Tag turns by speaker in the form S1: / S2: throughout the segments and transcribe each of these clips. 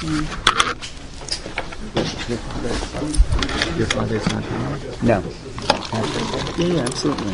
S1: Your father's not here?
S2: No.
S1: Yeah, absolutely.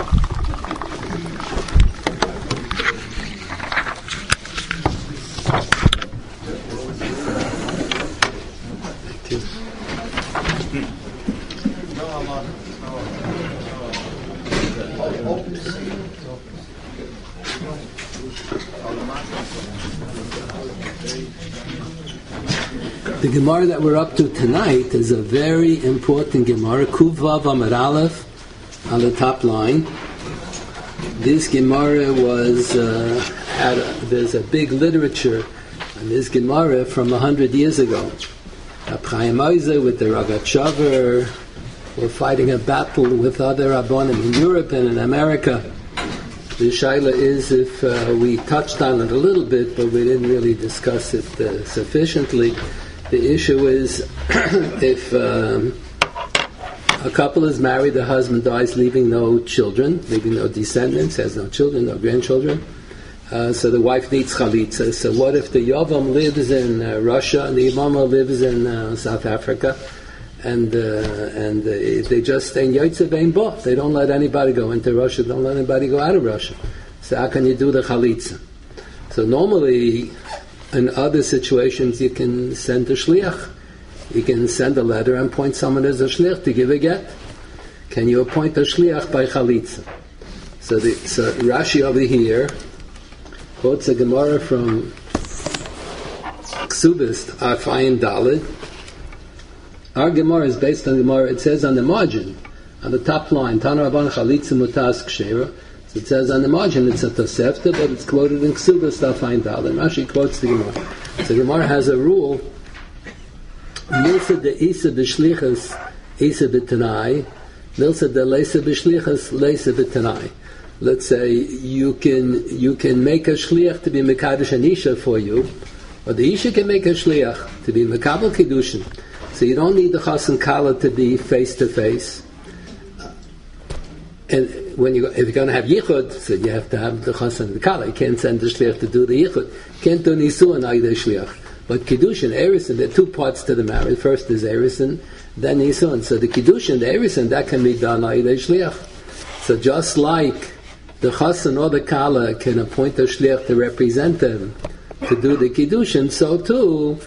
S3: The Gemara that we're up to tonight is a very important Gemara, Kuv Vav Amud Aleph, on the top line. This Gemara was, there's a big literature on this Gemara from 100 years ago. Chaim Ozer with the Rogatchover were fighting a battle with other Rabbonim in Europe and in America. The shaila is if we touched on it a little bit, but we didn't really discuss it sufficiently. The issue is if a couple is married, the husband dies leaving no children, leaving no descendants, has no children, no grandchildren, so the wife needs chalitza. So what if the Yavam lives in Russia and the Imama lives in South Africa, and they just stay in Yotze Vein Bo? They don't let anybody go into Russia, don't let anybody go out of Russia. So how can you do the chalitza? So normally, in other situations, you can send a shliach. You can send a letter and appoint someone as a shliach to give a get. Can you appoint a shliach by chalitza? So Rashi over here quotes a Gemara from Ksubis, Afayin Dalid. Our Gemara is based on Gemara. It says on the margin, on the top line, Tana Rabban Chalitza Mutas Kshera. So it says on the margin it's a Tosefta, but it's quoted in Ksubas Afayin Dalid. Rashi quotes the Gemara. So Gemara has a rule. Milsa de Isa b'shlichas Isa b'tanai, Milsa de Leisa b'shlichas Leisa b'tanai. Let's say you can make a shliach to be mekadosh an isha for you, or the isha can make a shliach to be mekabel kiddushin. So you don't need the chas and kala to be face to face. And if you're going to have yichud, so you have to have the chas and the kala. You can't send the shliach to do the yichud. You can't do nisuan either shliach. But kiddushin, erisin, there are two parts to the marriage. First is erisin, then nisuan. So the kiddushin, the erisin, that can be done either shliach. So just like the chassan or the kala can appoint a shliach to represent them to do the kiddushin, so too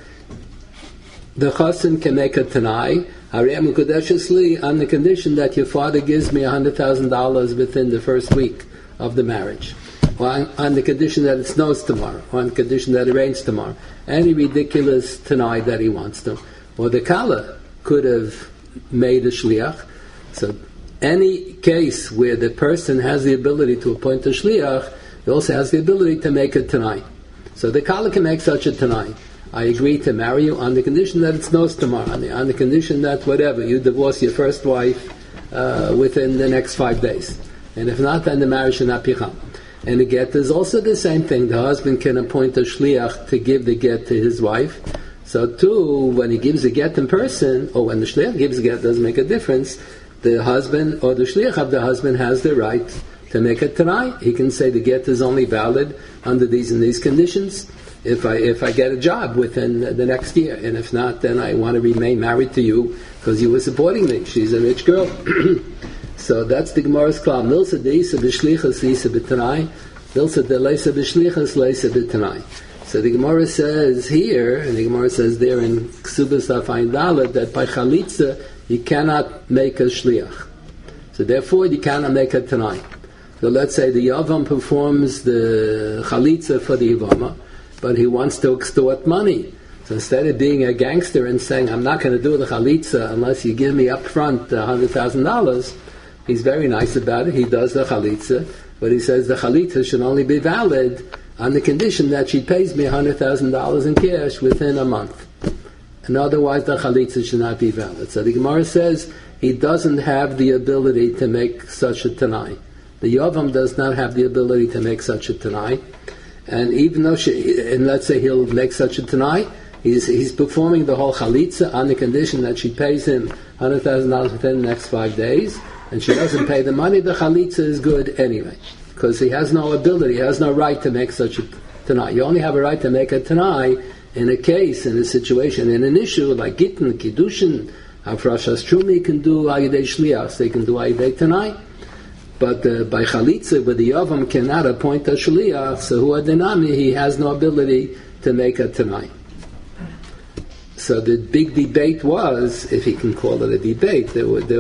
S3: the chassan can make a tanai, harem ukudeshesli, on the condition that your father gives me $100,000 within the first week of the marriage, or on the condition that it snows tomorrow, or on the condition that it rains tomorrow. Any ridiculous tanai that he wants to. Or the kala could have made a shliach. So any case where the person has the ability to appoint a shliach, he also has the ability to make a tanai. So the kala can make such a tanai. I agree to marry you on the condition that it snows tomorrow, on the condition that whatever, you divorce your first wife within the next 5 days. And if not, then the marriage should not be cham. And the get is also the same thing. The husband can appoint a shliach to give the get to his wife. So too, when he gives a get in person, or when the shliach gives a get, doesn't make a difference. The husband or the shliach of the husband has the right to make a tanai. He can say the get is only valid under these and these conditions. If I get a job within the next year, and if not, then I want to remain married to you because you were supporting me. She's a rich girl. So that's the Gemara's klal. Milsa de isa b'shlichas isa b'tanai, milsa de leisa b'shlichas leisa b'tanai. So the Gemara says here, and the Gemara says there in Ksubas Afayin Daled, that by chalitza you cannot make a shliach. So therefore you cannot make a tanai. So let's say the Yavam performs the chalitza for the Yavama, but he wants to extort money. So instead of being a gangster and saying, I'm not going to do the chalitza unless you give me up front $100,000, he's very nice about it. He does the chalitza, but he says the chalitza should only be valid on the condition that she pays me $100,000 in cash within a month. And otherwise the chalitza should not be valid. So the Gemara says he doesn't have the ability to make such a tanai. The Yavam does not have the ability to make such a tanai. And even though and let's say he'll make such a tanai, he's performing the whole chalitza on the condition that she pays him $100,000 within the next 5 days, and she doesn't pay the money, the chalitza is good anyway. Because he has no ability, he has no right to make such a tanai. You only have a right to make a tanai in a case, in a situation, in an issue like Gittin, Kiddushin, Hafrashas Trumi can do Ayidei Shliach, they can do Ayidei Tanai. But by Chalitza, where the Yavam cannot appoint a Shliach, so Hu Adinami, he has no ability to make a Tanai. So the big debate was, if he can call it a debate, there were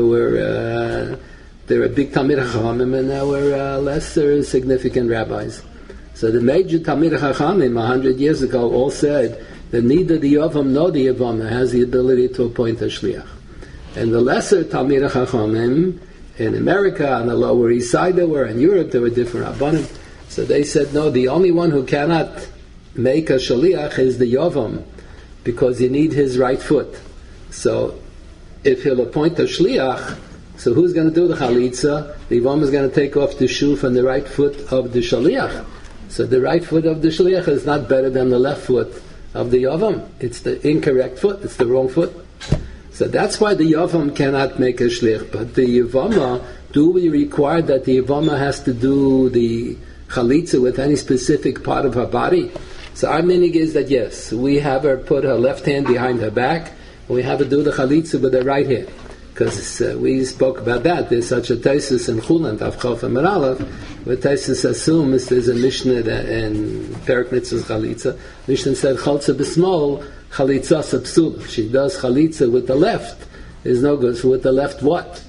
S3: big Talmid Chachamim and there were lesser significant rabbis. So the major Talmid Chachamim 100 years ago all said that neither the Yavam nor the Yavama has the ability to appoint a Shliach. And the lesser Talmid Chachamim in America, on the Lower East Side there were, in Europe there were different Rabbanim. So they said, no, the only one who cannot make a Shliach is the Yavam, because you need his right foot. So if he'll appoint a Shliach, so who's going to do the Chalitza? The Yavam is going to take off the shoe from the right foot of the Shliach. So the right foot of the Shliach is not better than the left foot of the Yavam. It's the incorrect foot, it's the wrong foot. So that's why the Yavam cannot make a Shliach. But the Yavama, do we require that the Yavama has to do the Chalitza with any specific part of her body? So our minig is that yes, we have her put her left hand behind her back, and we have her do the Chalitza with her right hand. Because we spoke about that. There's such a Taisus in Chulant, Avchof and Meralav, where Taisus assumes there's a Mishnah in Perek Mitzvah's Chalitza. Mishnah said, Chaltza b'smol, Chalitza sapsula. She does Chalitza with the left. Is no good. So with the left what?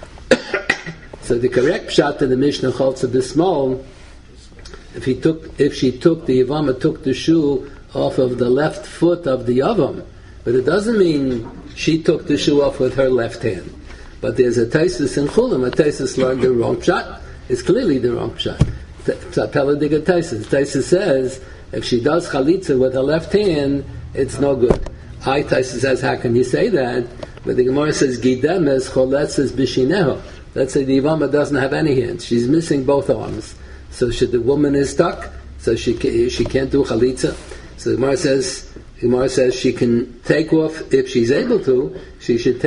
S3: So the correct pshat in the Mishnah, Chaltza b'smol, if she took the Yavama took the shoe off of the left foot of the Yavam, but it doesn't mean she took the shoe off with her left hand. But there's a Taisus in Chulam, a Taisus learned the wrong shot. It's clearly the wrong shot. Peladiga Taisus. Taisus says, if she does Chalitza with her left hand, it's no good. Taisus says, how can you say that? But the Gemara says, Gidemes choletzes bishineho. Let's say the Yavama doesn't have any hands. She's missing both arms. So the woman is stuck, so she can't do Chalitza. So the Gemara says she can take off, if she's able to, she should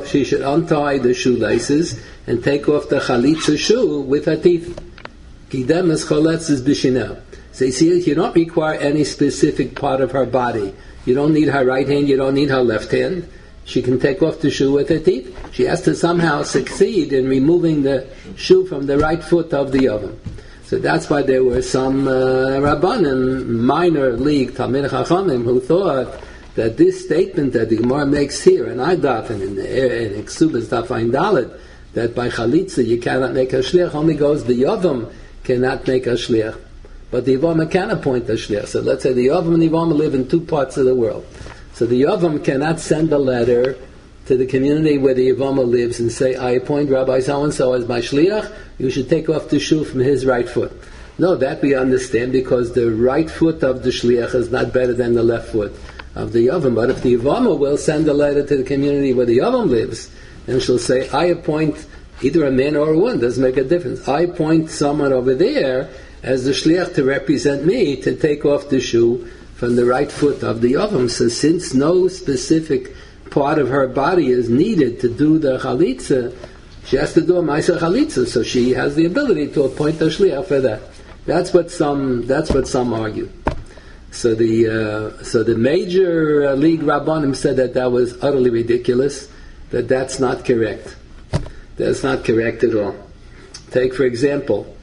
S3: untie the shoelaces and take off the Chalitza shoe with her teeth. Gidemes choletzes bishineho. So you see, you don't require any specific part of her body. You don't need her right hand, you don't need her left hand. She can take off the shoe with her teeth. She has to somehow succeed in removing the shoe from the right foot of the Yavam. So that's why there were some Rabbanim, minor league Talmid Chachamim, who thought that this statement that the Gemara makes here, and I daven in Ksubas Dafayin Dalet, that by Chalitza you cannot make a Shliach, only goes the Yavam cannot make a Shliach. But the Yavama can appoint a Shliach. So let's say the Yavam and the Yavama live in two parts of the world. So the Yavam cannot send a letter to the community where the Yavama lives and say, I appoint Rabbi so-and-so as my Shliach, you should take off the shoe from his right foot. No, that we understand, because the right foot of the Shliach is not better than the left foot of the Yavam. But if the Yavama will send a letter to the community where the Yavam lives, and she'll say, I appoint either a man or a woman, doesn't make a difference. I appoint someone over there as the Shliach to represent me to take off the shoe from the right foot of the Yavam. So since no specific part of her body is needed to do the Chalitza, she has to do a Ma'aser Chalitza, so she has the ability to appoint a Shliach for that. That's what some argue. So the major league Rabbanim said that was utterly ridiculous, that's not correct. That's not correct at all. Take, for example,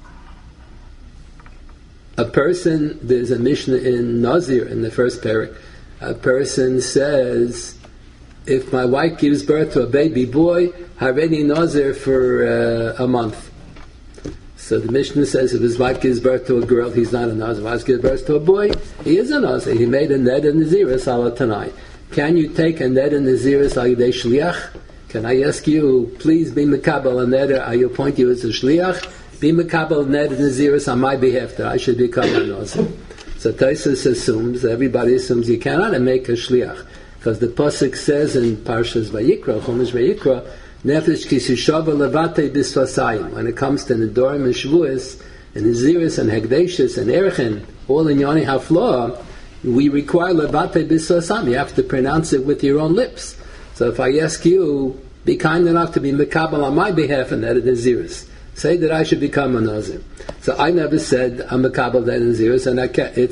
S3: a person, there's a Mishnah in Nazir in the first parak. A person says, if my wife gives birth to a baby boy, Hareni Nazir for a month. So the Mishnah says if his wife gives birth to a girl, he's not a Nazir. If his wife gives birth to a boy, he is a Nazir. He made a ned and Naziris ala Tanai. Can you take a ned and Naziris al Yidei Shliach? Can I ask you, please be Mekabel a neder, I appoint you as a Shliach? Be Mekabel ned and Naziris on my behalf, that I should become a Nazir. So Taisus assumes, everybody assumes you cannot make a Shliach. Because the Pasuk says in Parshas Vayikra, Chumash Vayikra, Nefesh kisishava levate bisvasayim. When it comes to Nedorim and Shavuos, and Naziris and Hegdeshis and Erchen, all in Yoni Haflah, we require levate bisvasayim. You have to pronounce it with your own lips. So if I ask you, be kind enough to be Mekabel on my behalf and that it is Naziris. Say that I should become a Nazir. So I never said I'm Mekabel that Naziris, and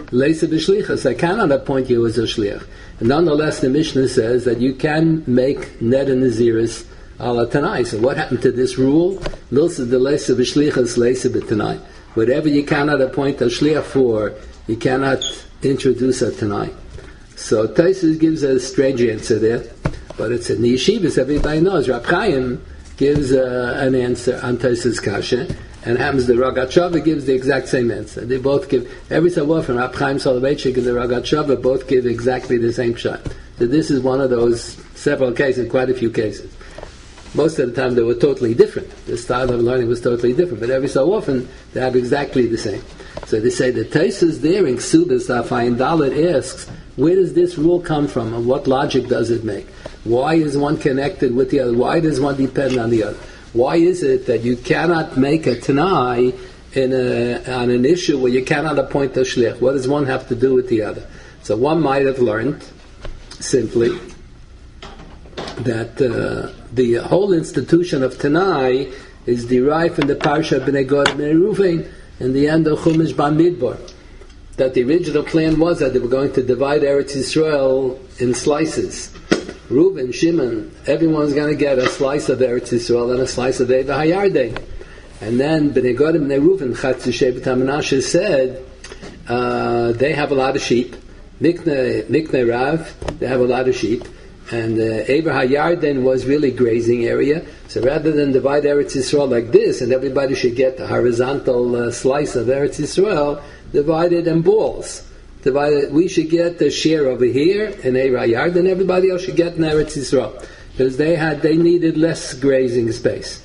S3: leisa b'shlichas. I cannot appoint you as a shliach. And nonetheless, the Mishnah says that you can make net and naziris ala tanai. So what happened to this rule? Milsa de leisa b'shlichas leisa b'tanai. Whatever you cannot appoint a shliach for, you cannot introduce a tanai. So Taisus gives a strange answer there, but it's in the yeshivas, everybody knows. Rab Chaim gives an answer on Taisus kasha, and happens the Ragat Shava gives the exact same answer. They both give, every so often, Rab Chaim Soloveitchik and the Ragat Shava both give exactly the same shot. So this is one of those several cases, quite a few cases. Most of the time they were totally different. The style of learning was totally different, but every so often they have exactly the same. So they say the Taisus there in Ksubas Afayin Dalet asks, where does this rule come from and what logic does it make? Why is one connected with the other? Why does one depend on the other? Why is it that you cannot make a Tanai on an issue where you cannot appoint a Shliach? What does one have to do with the other? So one might have learned simply that the whole institution of Tanai is derived from the Parsha B'nai Gad B'nai Ruvain in the end of Chumash Bamidbar. That the original plan was that they were going to divide Eretz Yisrael in slices. Reuben, Shimon, everyone's going to get a slice of Eretz Yisrael and a slice of Eva Hayarden. And then B'nai Gad B'nai Ruvain, Chatzi Shevet HaManashe said, they have a lot of sheep. Mikne Rav, they have a lot of sheep. And Eva Hayarden was really grazing area. So rather than divide Eretz Yisrael like this, and everybody should get the horizontal slice of Eretz Yisrael, divided in balls. Divided, we should get the share over here in Eva Hayarden, and everybody else should get in Eretz Yisrael. Because they needed less grazing space.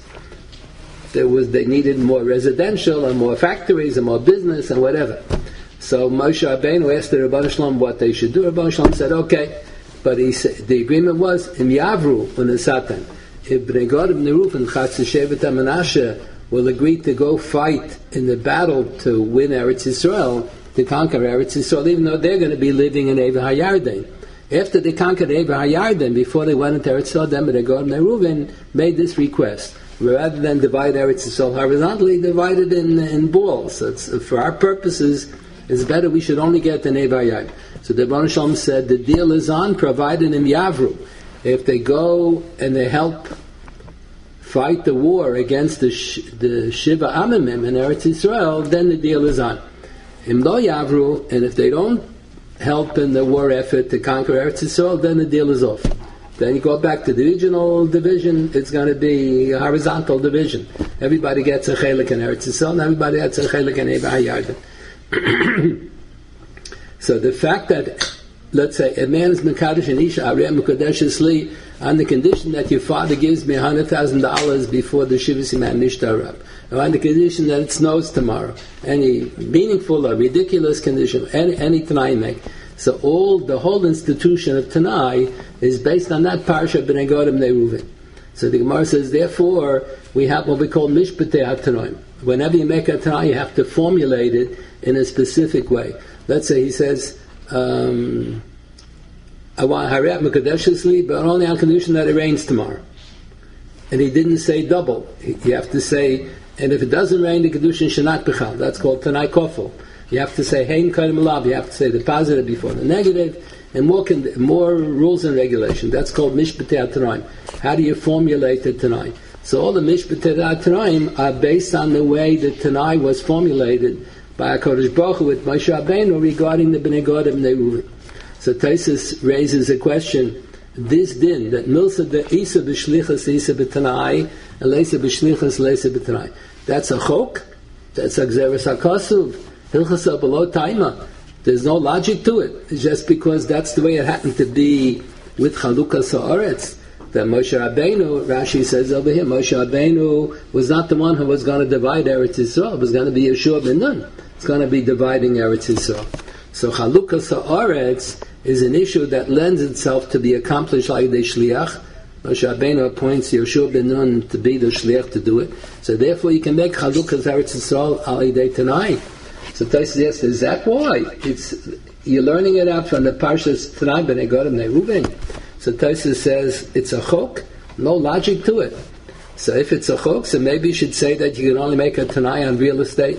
S3: They needed more residential and more factories and more business and whatever. So Moshe Rabbeinu asked the Rabban Shalom what they should do. Rabban Shalom said, okay. But he said, the agreement was, Im Yavru Unesatan. If Bnei Gad B'nai Ruvain Chatzi Shevet HaManashe will agree to go fight in the battle to win Eretz Yisrael, to conquer Eretz Yisrael, even though they're going to be living in Eva Hayarden. After they conquered Eva Hayarden, before they went into Eretz Yisrael, then Bnei Gad B'nai Ruvain made this request. Rather than divide Eretz Yisrael horizontally, divide it in balls. So for our purposes, it's better we should only get the Eva Hayarden. So the Rebbeinu Shalom said the deal is on, provided in Yavru. If they go and they help fight the war against the Shiva Amimim in Eretz Yisrael, then the deal is on. Im Lo Yavru, and if they don't help in the war effort to conquer Eretz Yisrael, then the deal is off. Then you go back to the regional division, it's going to be a horizontal division. Everybody gets a chelik in Eretz Yisrael, and everybody gets a chelik in Eva Hayarden. So the fact that, let's say, a man is Mekadosh and Isha, Areh Mekadosh Li, on the condition that your father gives me $100,000 before the Shiva Siman Nishtarab, or on the condition that it snows tomorrow, any meaningful or ridiculous condition, any Tanai make. So the whole institution of Tanai is based on that Parsha B'nai Gad B'nai Ruvain. So the Gemara says, therefore, we have what we call Mishpatei HaTanoim. Whenever you make a Tanai, you have to formulate it in a specific way. Let's say he says, I want Hariyat Mekadeshesli, but only on condition that it rains tomorrow. And he didn't say double. You have to say, and if it doesn't rain, the Kedushin Shanat Bechal. That's called Tanai Kofel. You have to say Hein Kadim Alav. You have to say the positive before the negative, and more rules and regulations. That's called Mishpatei HaTanoim. How do you formulate the Tanai? So all the Mishpatei HaTanoim are based on the way the Tanai was formulated by HaKadosh Baruch Hu with Moshe Rabbeinu regarding the Bnei Gad B'nai Ruvain. So Taisus raises a question, this din, that Milsa de Isa b'shlichas Isa b'tanai, and Leisa b'shlichas Leisa b'tanai. That's a chok, that's a gzeres HaKasuv, Hilchasa below Taima. There's no logic to it. It's just because that's the way it happened to be with Chalukas Ha'aretz. That Moshe Rabbeinu, Rashi says over here, Moshe Rabbeinu was not the one who was going to divide Eretz Yisrael. It was going to be Yeshua ben Nun. It's going to be dividing Eretz Yisrael. So Chalukas Ha'aretz is an issue that lends itself to be accomplished like the Shliach. Moshe Rabbeinu appoints Yeshua ben Nun to be the Shliach to do it. So therefore you can make Chalukas Eretz Yisrael al Yidei Tanai. So Tosfos asks, is that why? You're learning it out from the Parshas Tanai B'nai Gad B'nai Ruvain. So Tosfos says it's a chok, no logic to it. So if it's a chok, so maybe you should say that you can only make a Tanai on real estate.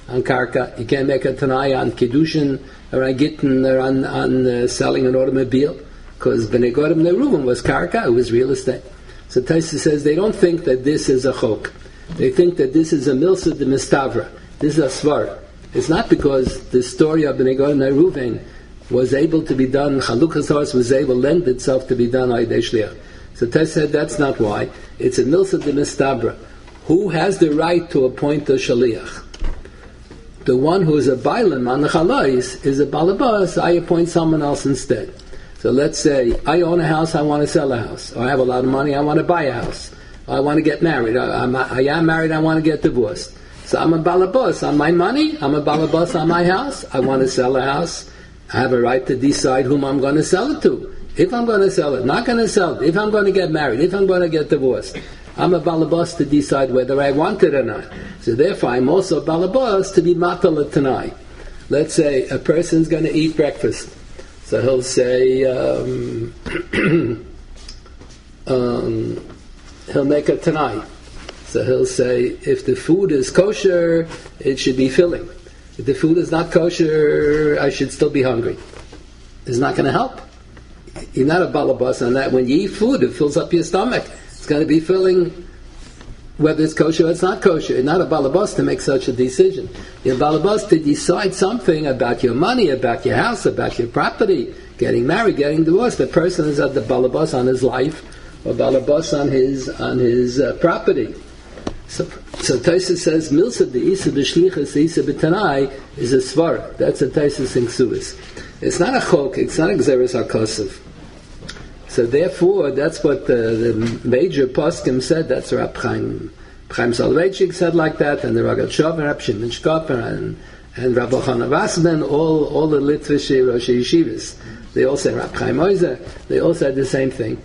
S3: on karka. You can't make a tanai on kiddushin or on gittin or on selling an automobile, because Bnei Godim Neruvim was karka, it was real estate. So Taisa says they don't think that this is a chok. They think that this is a milsa de mistavra. This is a svara. It's not because the story of Bnei Godim Neruvim was able to be done, Chalukas horse was able to lend itself to be done on Yidei Shliach. So Taisa said that's not why. It's a milsa de mistavra. Who has the right to appoint a shaliach? The one who is a bailam on the chalais is a balabas. I appoint someone else instead. So let's say I own a house, I want to sell a house. Or I have a lot of money, I want to buy a house. Or I want to get married. I am married, I want to get divorced. So I'm a balabas on my money, I'm a balabas on my house. I want to sell a house. I have a right to decide whom I'm going to sell it to. If I'm going to sell it, not going to sell it. If I'm going to get married, if I'm going to get divorced. I'm a balabas to decide whether I want it or not. So therefore, I'm also a balabas to be matal tanai. Let's say a person's going to eat breakfast. So he'll say, he'll make a tanai. So he'll say, if the food is kosher, it should be filling. If the food is not kosher, I should still be hungry. It's not going to help. You're not a balabas on that. When you eat food, it fills up your stomach. It's going to be filling, whether it's kosher or it's not kosher. You're not a balabas to make such a decision. You're a balabas to decide something about your money, about your house, about your property, getting married, getting divorced. The person is at the balabas on his life, or balabas on his property. So Taisa says, Milsa de Isa b'shlichus Isa b'tanai is a svara. That's a Taisa in Ksuvis. It's not a chok, it's not a gzeres hakosov. So therefore, that's what the major poskim said. That's Rab Chaim Soloveitchik said like that, and the Ragat Shover, Rab Shimon Shkoper, and Rab Elchanan Wasserman, all the Litvish Rosh Yeshivas. They all say Rab Chaim Oizer. They all said the same thing.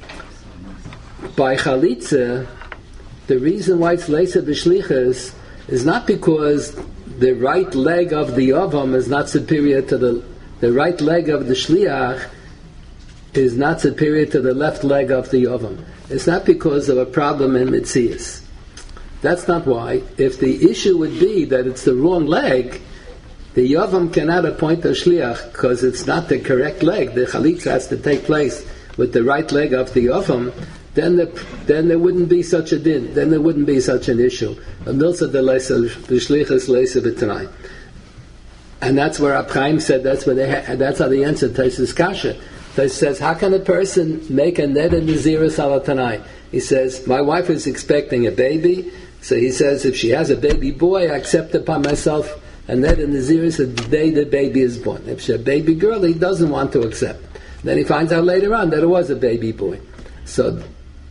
S3: By Chalitza, the reason why it's Leisa B'Shlichus is not because the right leg of the Yavam is not superior to the right leg of the Shliach is not superior to the left leg of the Yavam. It's not because of a problem in Mitzias. That's not why. If the issue would be that it's the wrong leg, the Yavam cannot appoint a Shliach because it's not the correct leg. The Chalitza has to take place with the right leg of the Yavam. Then there wouldn't be such a din. Then there wouldn't be such an issue. A milsa de leisa b'shlichus leisa b'tanai. And that's where Rab Chaim said that's how they answered Taisus Kasha. Taisus says, how can a person make a neder nazirus ala tanai? He says, my wife is expecting a baby, so he says, if she has a baby boy, I accept upon myself a neder nazirus the day the baby is born. If she's a baby girl, he doesn't want to accept. Then he finds out later on that it was a baby boy. So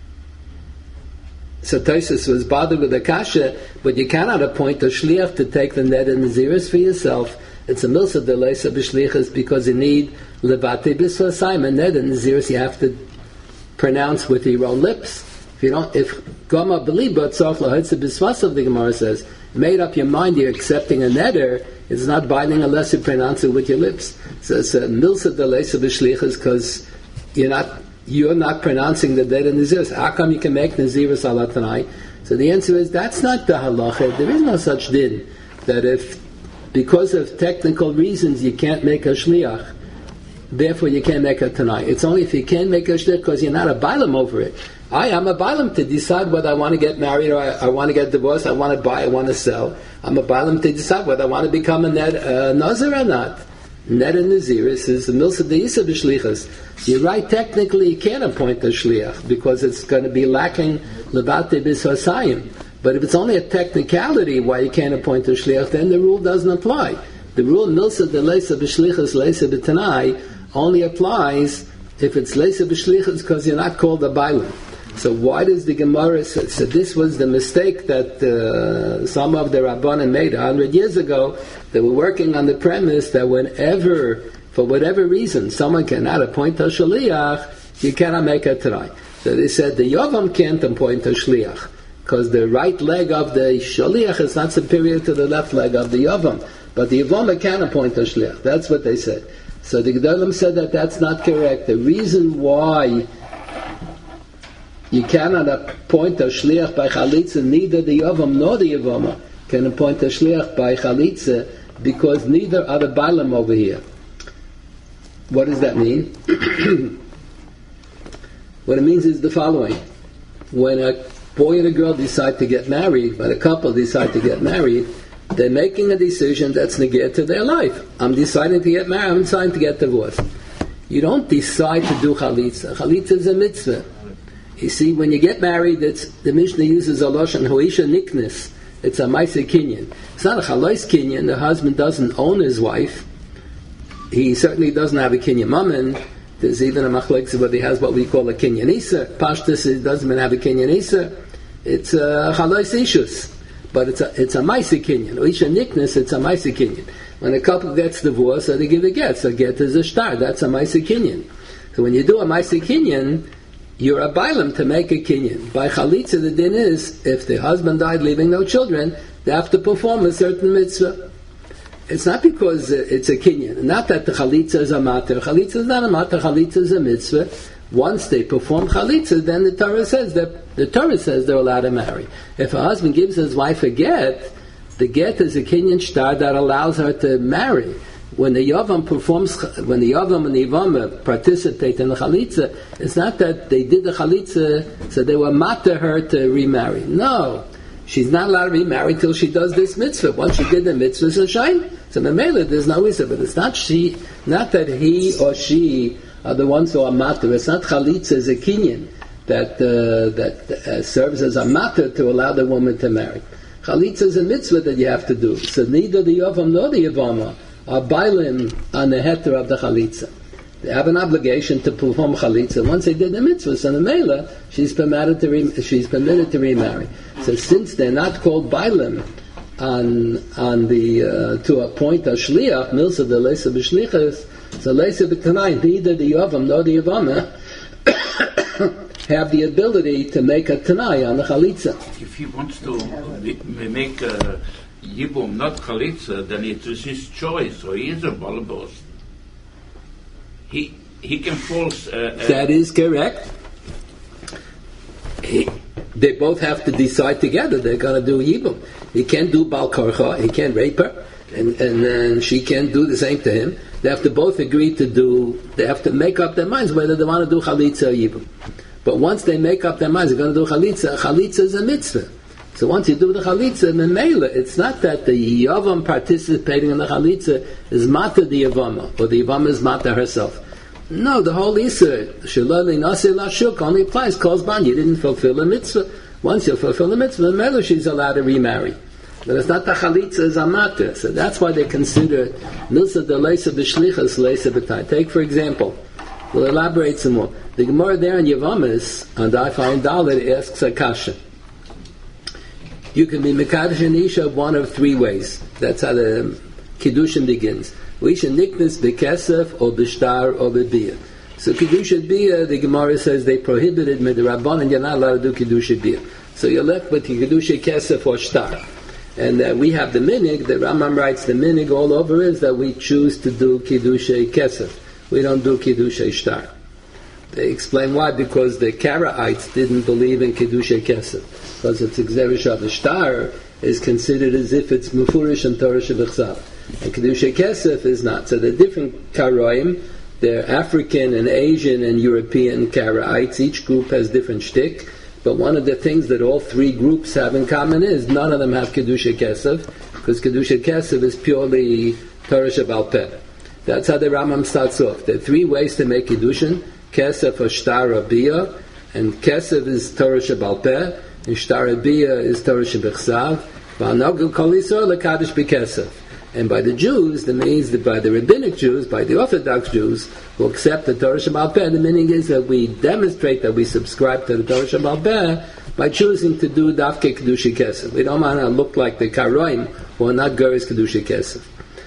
S3: Taisus was bothered with the kasha, but you cannot appoint a shliach to take the neder nazirus for yourself. It's a milsa de leisa b'shlichus because you need levate b'svasayim, and neder nazirus you have to pronounce with your own lips. If gama beliba tzarch lahitza b'svasav, the Gemara says, made up your mind you're accepting a neder, it's not binding unless you pronounce it with your lips. So it's a milsa de leisa b'shlichus because you're not pronouncing the neder nazirus. How come you can make nazirus ala tanai? So the answer is that's not the halacha. There is no such din that if because of technical reasons you can't make a shliach, therefore you can't make a tanai. It's only if you can't make a shliach because you're not a bailam over it. I am a bailam to decide whether I want to get married or I want to get divorced, I want to buy, I want to sell. I'm a bailam to decide whether I want to become a nazir or not. Neder nazirus is the milsa de isa b'shlichus. You're right, technically you can't appoint a shliach because it's going to be lacking lebate b'svasayim. But if it's only a technicality why you can't appoint a shliach, then the rule doesn't apply. The rule milsa de leisa b'shlichus leisa b'tanai only applies if it's leisa b'shlichus because you're not called a bailam. So why does the Gemara say? So this was the mistake that some of the Rabbanan made 100 years ago. They were working on the premise that whenever, for whatever reason, someone cannot appoint a shliach, you cannot make a tanai. So they said the Yavam can't appoint a shliach because the right leg of the shliach is not superior to the left leg of the Yavam. But the Yavam can appoint a shliach. That's what they said. So the Gedolim said that that's not correct. The reason why you cannot appoint a shliach by chalitza, neither the Yavam nor the Yavama, can appoint a shliach by chalitza because neither are the bailam over here. What does that mean? What it means is the following. When a boy and a girl decide to get married, when a couple decide to get married, they're making a decision that's negate to their life. I'm deciding to get married, I'm deciding to get divorced. You don't decide to do chalitza. Chalitza is a mitzvah. You see, when you get married, the Mishnah uses a lashon hoisha niknis. It's a ma'aseh kinyan. It's not a chalois kinyan. The husband doesn't own his wife. He certainly doesn't have a kinyan mammon. There's even a machlekes where he has what we call a kinyan isa. Pashtus, it doesn't even have a kinyan isa. It's a chalois ishus. But it's a ma'aseh kinyan. Hoisha niknis, it's a ma'aseh kinyan. When a couple gets divorced, so they give a get. So get is a shtar. That's a ma'aseh kinyan. So when you do a ma'aseh kinyan, you're a bailam to make a kinyan. By chalitza, the din is, if the husband died leaving no children, they have to perform a certain mitzvah. It's not because it's a kinyan. Not that the chalitza is a matter. Chalitza is not a matter. Chalitza is a mitzvah. Once they perform chalitza, then the Torah says they're allowed to marry. If a husband gives his wife a get, the get is a kinyan shtar that allows her to marry. When the Yavam and the Yavama participate in the Chalitza, it's not that they did the Chalitza, so they were matter her to remarry. No. She's not allowed to remarry till she does this mitzvah. Once she did the mitzvah, so shine. So Mamela, there's no isa, but it's not that he or she are the ones who are matter. It's not Chalitza as a kinyan that serves as a matter to allow the woman to marry. Chalitza is a mitzvah that you have to do. So neither the Yavam nor the Yavama are bailim on the heter of the chalitza. They have an obligation to perform chalitza. Once they did the mitzvah, so the mela, she's permitted to remarry. So since they're not called bailim to appoint a shliach, milsa de leisa b'shlichas, so leisa b'tanai, neither the yavam nor the yavama have the ability to make a tanai on the chalitza.
S2: If he wants to make a Yibum, not Chalitza, then it is his choice, so he is a balabos. He can force...
S3: that is correct. They both have to decide together they're going to do Yibum. He can't do Bal Korcha, he can't rape her, and she can't do the same to him. They have to both agree they have to make up their minds whether they want to do Chalitza or Yibum. But once they make up their minds, they're going to do Chalitza. Chalitza is a mitzvah. So once you do the chalitza, memela, it's not that the yavam participating in the chalitza is mata the yavama, or the yavama is mata herself. No, the whole isur, shalali nasi lashuk, only applies kolzban. You didn't fulfill the mitzvah. Once you fulfill the mitzvah, memela, she's allowed to remarry. But it's not the chalitza is a mata. So that's why they consider nilsa de leisa b'shlichas leisa b'tai. Take for example, we'll elaborate some more. The Gemara there in Yavamas, on Daf Ayin Dalet, asks a kasha. You can be Mekadosh and Isha one of three ways. That's how the Kiddushin begins. Isha niknas bekesef or b'shtar or b'biyah. So Kiddushin biyah, the Gemara says they prohibited midrabban and you're not allowed to do Kiddushin biyah. So you're left with Kiddushin kesef or shtar. And we have the minig, the Rambam writes the minig all over is that we choose to do Kiddushin kesef. We don't do Kiddushin shtar. They explain why, because the Karaites didn't believe in Kiddushin kesef. Because it's Gzerish of the shtar is considered as if it's Mufurish and Torah Shebechzav. And Kedusha Kesef is not. So they're different Karaim. They're African and Asian and European Karaites. Each group has different shtick. But one of the things that all three groups have in common is none of them have Kedusha Kesef, because Kedusha Kesef is purely Torah Shebal Peh. That's how the Rambam starts off. There are three ways to make Kiddushin: Kesef or Shtar or Biyah. And Kesef is Torah Shebal Peh. And Shtar Biyah is Torah Shebechsav. V'anogel kol Yisrael lekadosh b'kesef. And by the Jews, that means that by the rabbinic Jews, by the Orthodox Jews who accept the Torah Shebal Peh, the meaning is that we demonstrate that we subscribe to the Torah Shebal Peh by choosing to do Dafke Kedusha Kesef. We don't want to look like the Karoim who are not Geras Kedusha Kesef.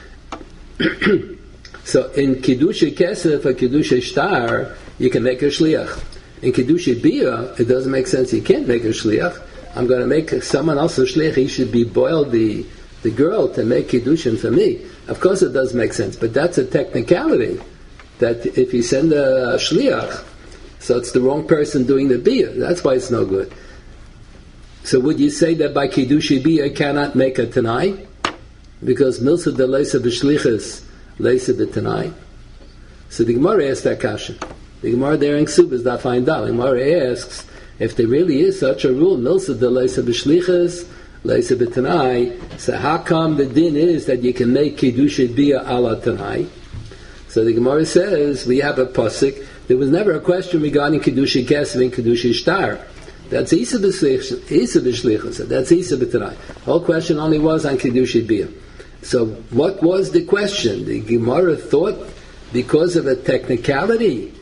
S3: So in Kedusha Kesef or Kedusha Shtar, you can make a Shliach. In Kedusha Biyah, it doesn't make sense. You can't make a Shliach. I'm going to make someone else a Shliach. He should be boiled the girl to make Kiddushin for me. Of course it does make sense, but that's a technicality. That if you send a Shliach, so it's the wrong person doing the Biyah. That's why it's no good. So would you say that by Kiddush Bia cannot make a Tanai? Because Milsa de Leisa B'Shlichus Leisa B'Tanai? So the Gemara asks that question. The Gemara there in Ksubas that find out. The Gemara asks, if there really is such a rule, Milsa de Leisa B'Shlichus Leisa B'Tanai, so how come the din is that you can make Kiddush Bia ala Tanai? So the Gemara says, we have a pasuk. There was never a question regarding Kiddush Kesef and Kiddush Shtar. That's Isa B'Shlichus. That's Isa B'Tanai. The whole question only was on Kiddush Bia. So what was the question? The Gemara thought because of a technicality,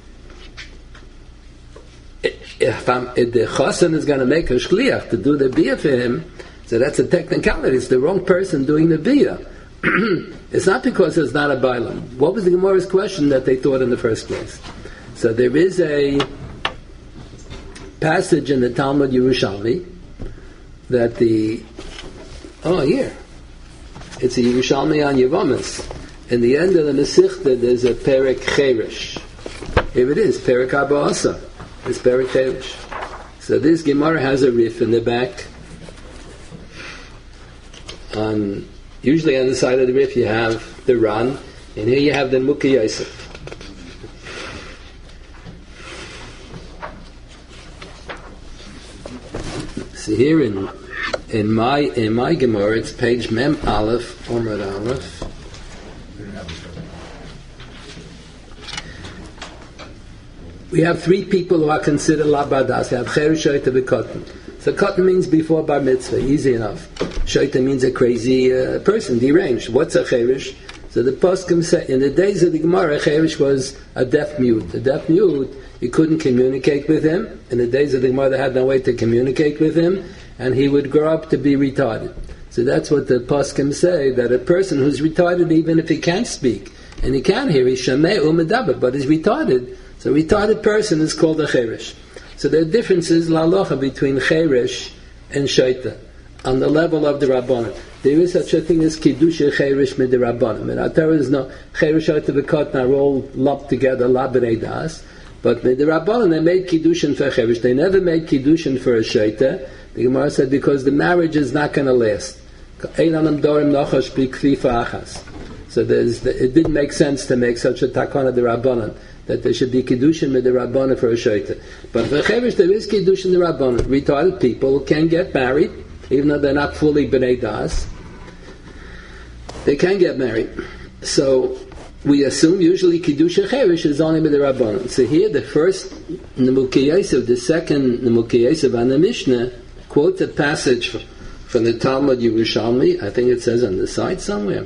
S3: if the Chassan is going to make a Shliach to do the Bia for him, so that's a technicality. It's the wrong person doing the Bia. It's not because it's not a Bailam. What was the Gemara's question that they thought in the first place? So there is a passage in the Talmud Yerushalmi that it's a Yerushalmi on Yevamis. In the end of the Mesichta, there's a Perek Cheresh. Here it is, Perek Abba Asa. It's Perek Cheresh. So this Gemara has a riff in the back. Usually on the side of the riff you have the Ran, and here you have the Mukhi Yosef. So here in my Gemara, it's page Mem Aleph, Omrad Aleph. We have three people who are considered labadas. We have Cheresh, Shoita, V'Kotten. So Kotten means before Bar Mitzvah, easy enough. Shoita means a crazy person, deranged. What's a Cheresh? So the poskim say, in the days of the Gemara, Cheresh was a deaf mute. A deaf mute, you couldn't communicate with him. In the days of the Gemara, they had no way to communicate with him, and he would grow up to be retarded. So that's what the poskim say, that a person who's retarded, even if he can't speak, and he can hear, he's shameh u'medaber, but he's retarded. So a retarded person is called a Cheresh. So there are differences, la'alocha, between Cheresh and Shaita, on the level of the Rabbanan. There is such a thing as Kiddush Cheresh mid the Rabbanan. And our Torah is no Cheresh, Shaita, V'Kotten are all lumped together, la b'nei das. But mid the Rabbanan, they made Kiddushin for Cheresh. They never made Kiddushin for a Shaita. The Gemara said because the marriage is not going to last. So it didn't make sense to make such a takana the Rabbanan, that there should be Kiddushin with the Rabbanan for a Shaita. But for Cheresh, there is Kiddushin the Rabbanan. Retarded people can get married, even though they're not fully B'nai Das. They can get married. So we assume usually Kiddush Cheresh is only with the Rabbanan. So here the first Nemukei Yosef, the second Nemukei Yosef on the Mishnah, quotes a passage from the Talmud Yerushalmi. I think it says on the side somewhere.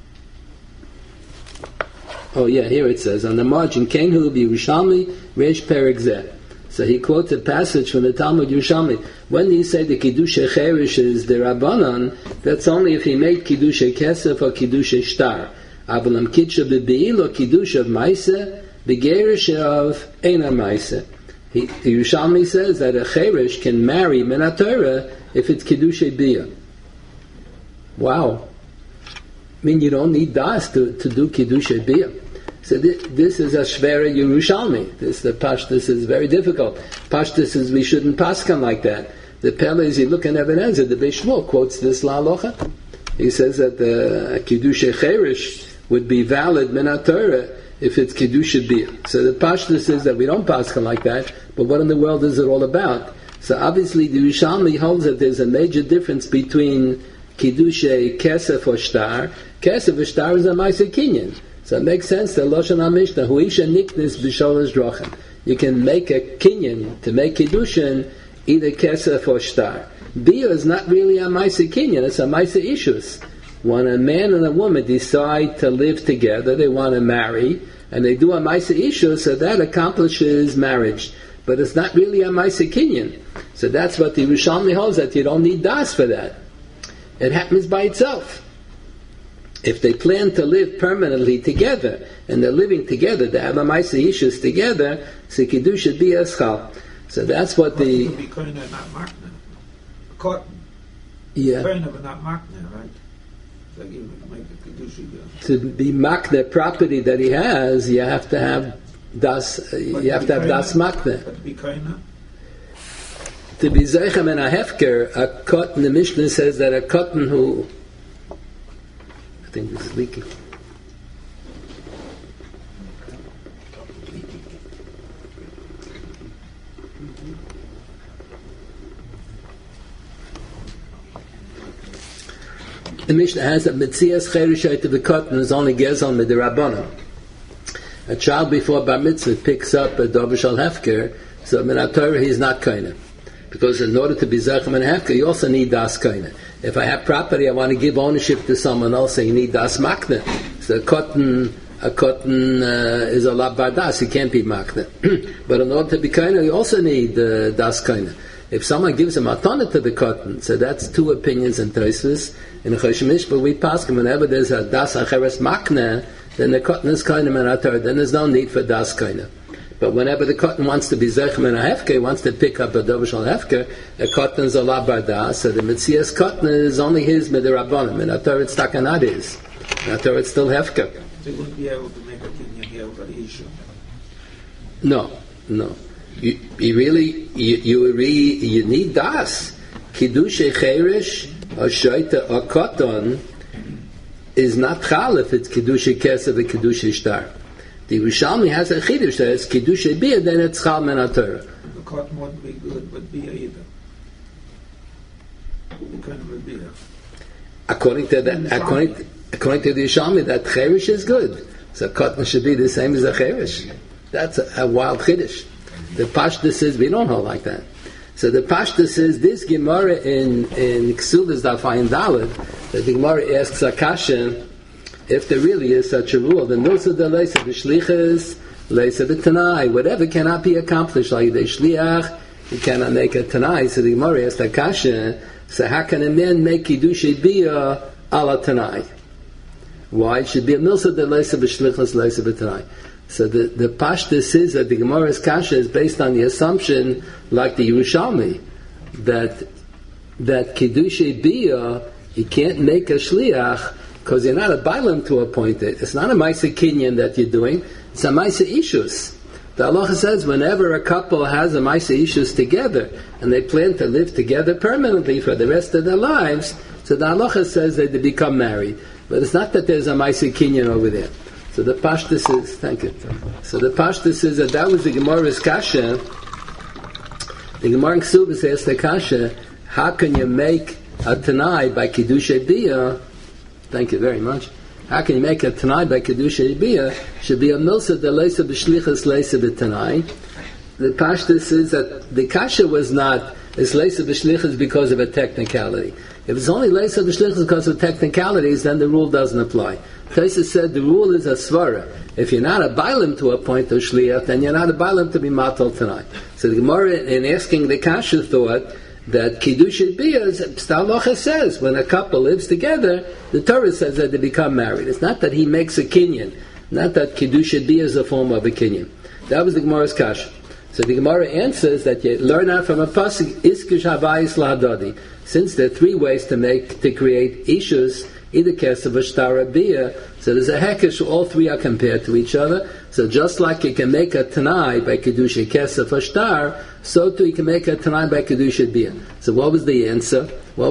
S3: Oh yeah, here it says on the margin, Kain Hu Yerushalmi Reish Perek Zeh. So he quotes a passage from the Talmud Yerushalmi. When you say the Kiddush Cheresh is the Rabbanan, that's only if he made Kiddush Kesef or Kiddush Shtar. Avalam Kidsha B'Beil or Kiddush of Maisa, Begerish of Eina Maisa. Yerushalmi says that a Cheresh can marry Minatorah if it's Kiddush Bia. Wow. I mean, you don't need Das to do Kiddush Bia. So this is a Shvera Yerushalmi. The Pashtus is very difficult. Pashtus is we shouldn't paskan like that. The Pele is, you look in Ebenezer, the Bishmul quotes this la'alocha. He says that the Kiddush Cheresh would be valid Minat Torah if it's Kiddush Bia. So the Pashtus is that we don't paskan like that, but what in the world is it all about? So obviously the Yerushalmi holds that there's a major difference between Kiddush Kesef or Shtar. Kesef or Shtar is a Ma'aseh Kinyan. So it makes sense that Lashon HaMishnah, Huisha Niknis B'Sholosh Drochem. You can make a Kinyan to make Kiddushin either Kesef or Shtar. Bia is not really a Ma'aseh Kinyan, it's a Ma'aseh Ishus. When a man and a woman decide to live together, they want to marry, and they do a Ma'aseh Ishus, so that accomplishes marriage. But it's not really a Ma'aseh Kinyan. So that's what the Yerushalmi holds, that you don't need Das for that. It happens by itself. If they plan to live permanently together, and they're living together, they have a Ma'aseh Ishus together, so Kiddush should be a Schal. So that's what the... Yeah. To be makne property that he has, you have to have das. You have to have das makne. To be zeichem and a hefker, a cotton, the Mishnah says that a cotton who, I think this is leaking. The Mishnah has that Metzias Cherishay to the cotton is only Gezal Midirabbanan. A child before Bar Mitzvah picks up a Dover Shal Hefker, so Min Torah he's not Kaina. Because in order to be Zachem and Hefker, you also need Das Kaina. If I have property, I want to give ownership to someone else, so you need Das Makne. So a cotton is a La Bardas, he can't be Makne. But in order to be Kaina, you also need Das Kaina. If someone gives a matana to the cotton, so that's two opinions in Tosfos. In Choshemish, but we pass whenever there's a Das Acheres Makne, then the cotton is Kaina Menatar, then there's no need for Das Kaina. But whenever the cotton wants to be Zechem and a Hefker, wants to pick up a Dovish al Hefker, the cotton is a La Bardas, so the Metzias cotton is only his Midirabbanan. Menatar it's Takanad is. Menatar it's still Hefker.
S4: So you wouldn't be able to make a kinyan here over the issue?
S3: No. You need Das. Kiddushei Cheresh or Shoita or Cotton is not Chal if it's Kiddushei Kesef and Kiddushei Shtar. The Yerushalmi has a Chiddush that it's Kiddushei Bia, then it's Chal Men HaTorah.
S4: The cotton wouldn't be good, but Bia either. What kind of a Bia?
S3: According to the Yerushalmi, that Cheresh is good. So Cotton should be the same as a Cheresh. That's a wild Chiddush. The Pashta says we don't hold like that. So the Pashta says this Gemara in Ksubas Dafayin Dalet, that the Gemara asks Akasha if there really is such a rule. The Nilsa de Leisa B'Shlichas, Leisa B'Tanai, whatever cannot be accomplished like the Shliach, you cannot make a Tanai. So the Gemara asks Akasha, so how can a man make Kiddushei Bia ala Tanai? Why? It should be a Nilsa de Leisa B'Shlichas, Leisa B'Tanai. So the Pashta says that the Gemara's Kasha is based on the assumption, like the Yerushalmi, that Kiddushei Bia, you can't make a Shliach, because you're not a Bailam to appoint it. It's not a Maisa Kinyan that you're doing, it's a Maisa Ishus. The Allah says whenever a couple has a Maisa Ishus together, and they plan to live together permanently for the rest of their lives, so the Allah says that they become married. But it's not that there's a Maisa Kinyan over there. So the Pashta says, thank you. So the Pashta says that was the Gemara's Kasha. The Gemara in Ksubas asked the Kasha, how can you make a Tanai by Kiddushei Bia? Thank you very much. How can you make a Tanai by Kiddushei Bia? Should be a Milsa de Leisa B'Shlichas Leisa B'Tanai. The Pashta says that the Kasha was not, it's Leisa B'Shlichas because of a technicality. If it's only Leisa B'Shlichas because of technicalities, then the rule doesn't apply. Tosfos said the rule is a svara. If you're not a bailim to appoint a shliach, then you're not a bailim to be matal tonight. So the Gemara, in asking the kasha, thought that kiddushei bia, Stalocha says, when a couple lives together, the Torah says that they become married. It's not that he makes a kinyan, not that kiddushei bia is a form of a kinyan. That was the Gemara's kasha. So the Gemara answers that you learn out from a pasuk iskish havayis lahadadi. Since there are three ways to create ishus, either kesef or shtar or bia, so there's a hekesh, all three are compared to each other. So just like you can make a tanai by kedusha kesef or shtar, so too you can make a tanai by kedusha bia. So what was the answer?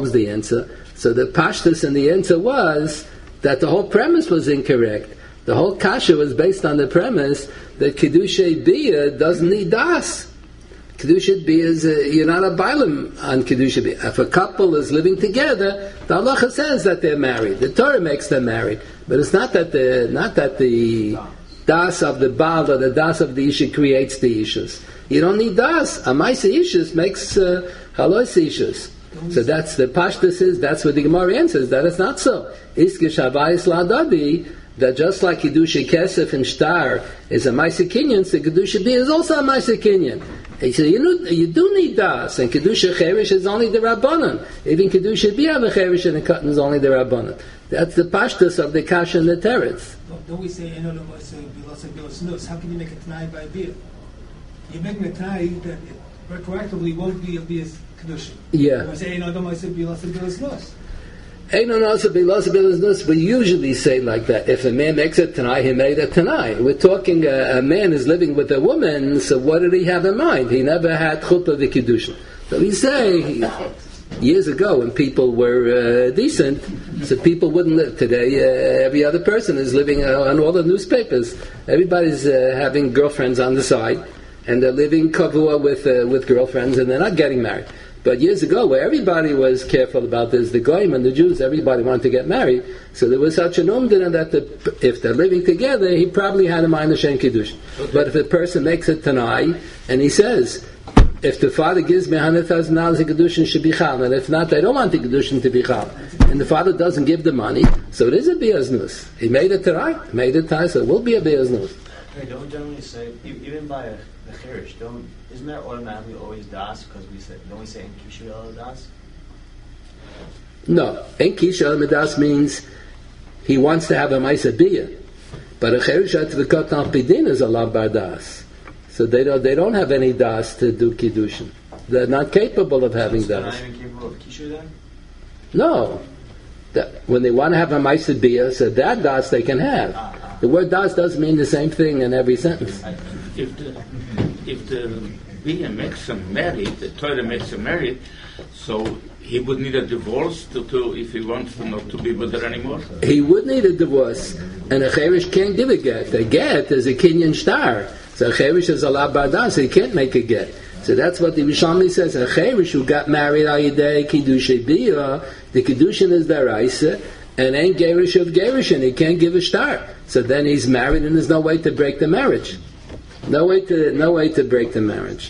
S3: So the pashtus in the answer was that the whole premise was incorrect. The whole kasha was based on the premise that kedusha bia doesn't need das. Kedusha Bia is you're not a bailam on Kedusha Bia. If a couple is living together, the halacha says that they're married. The Torah makes them married, but it's not that the das of the baal or the das of the isha creates the ishus. You don't need das. A ma'isa ishus makes halos ishus. So that's the pashta says. That's what the Gemara answers. That it's not so. Iskish havayis la'adadi. That just like Kedusha Kesef and Shtar is a Maisa Kinyan, so Kedusha Bia is also a Maisa Kinyan. So you do need Das, and Kedusha Cherish is only the Rabbanan. Even Kedusha Bia the Cherish and the Cotton is only the Rabbanan. That's the pashtus of the Kasha and the Teretz.
S5: Don't we say, how can you make a Tanai by Bia? You're making a Tanai that retroactively won't be a Bia's Kedusha.
S3: Yeah.
S5: We say,
S3: we usually say like that. If a man makes a Tanai, he made a Tanai. We're talking a man is living with a woman, so what did he have in mind? He never had Chuppah the Kiddushin. So we say, years ago when people were decent, so people wouldn't live. Today, every other person is living on all the newspapers. Everybody's having girlfriends on the side, and they're living kavua with girlfriends, and they're not getting married. But years ago, where everybody was careful about this, the Goyim and the Jews, everybody wanted to get married, so there was such an umdin that if they're living together, he probably had a minor shen kiddush. But if a person makes a tanai, and he says, if the father gives me $100,000, the kedushin should be chal, and if not, I don't want the kedushin to be chal, and the father doesn't give the money, so it is a biyaznus. He made it tanai, so it will be a biyaznus.
S6: Hey, don't generally say, even by a cherish, isn't there automatically always das? Because don't we say in kishu el das?
S3: No, in kishu el das means he wants to have a ma'isa biyah, but a cherish at the kotan pidin is a lav bar das, so they don't have any das to do kiddushin. They're not capable of having das.
S6: They're not even capable of kishu then?
S3: No, when they want to have a ma'isa biyah, so that das they can have. The word das does mean the same thing in every sentence.
S2: If the Bia makes him married, the Torah makes him married, so he would need a divorce to if he wants to not to be with her anymore?
S3: He would need a divorce, and a cherish can't give a get. A get is a kinyan star. So a cherish is a la bardas, so he can't make a get. So that's what the Rishonim says. A cherish who got married ayidei kiddushay biyah, the kiddushin is daraisa, and ain't gerish of gerishin. He can't give a star. So then he's married, and there's no way to break the marriage. No way to break the marriage.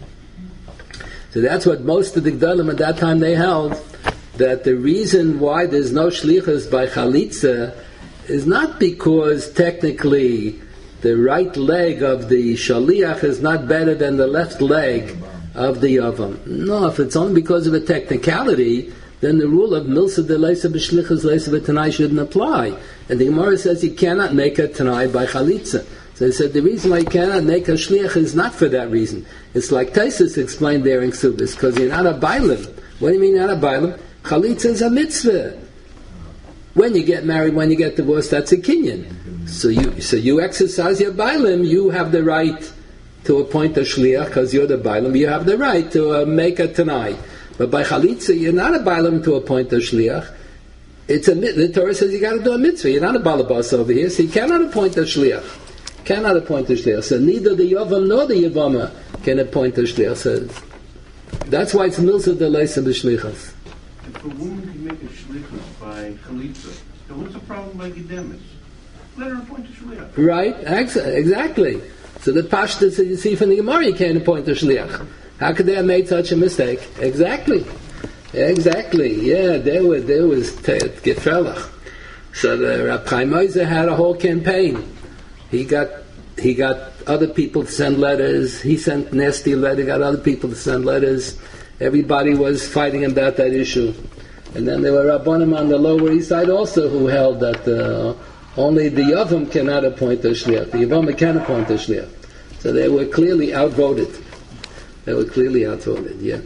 S3: So that's what most of the Gdolim at that time they held, that the reason why there's no shlichus by chalitza is not because technically the right leg of the shaliach is not better than the left leg of the yavam. No, if it's only because of a technicality, then the rule of milsa de leisa b'shlichus leisa b'tanai shouldn't apply. And the Gemara says you cannot make a tanai by chalitza. So they said the reason why you cannot make a shliach is not for that reason. It's like Taisus explained there in Ksubis, because you're not a bailim. What do you mean not a bailim? Chalitza is a mitzvah. When you get married, when you get divorced, that's a kinyan. So you exercise your bailim, you have the right to appoint a shliach, because you're the bailim, you have the right to make a tanai. But by chalitza, you're not a bailim to appoint a shliach. The Torah says you got to do a mitzvah. You're not a balabas over here, so you cannot appoint a shliach. Cannot appoint a shliach. So neither the yavam nor the yavama can appoint a shliach. So that's why it's milsa de leisa b'shlichas.
S7: If a woman can make a shlichus by chalitza, then what's the problem by gedemis? Let her appoint a shliach.
S3: Right? Exactly. So the pashtus that you see from the Gemara, you can't appoint a shliach. How could they have made such a mistake? Exactly. Yeah, there was gefrelach. So the Rab Chaim Oizer had a whole campaign. He got other people to send letters. He sent nasty letters. Got other people to send letters. Everybody was fighting about that issue. And then there were Rabbanim on the Lower East Side also who held that only the Yavam cannot appoint a shliach. The Yavam can appoint a shliach. So they were clearly outvoted. Yeah.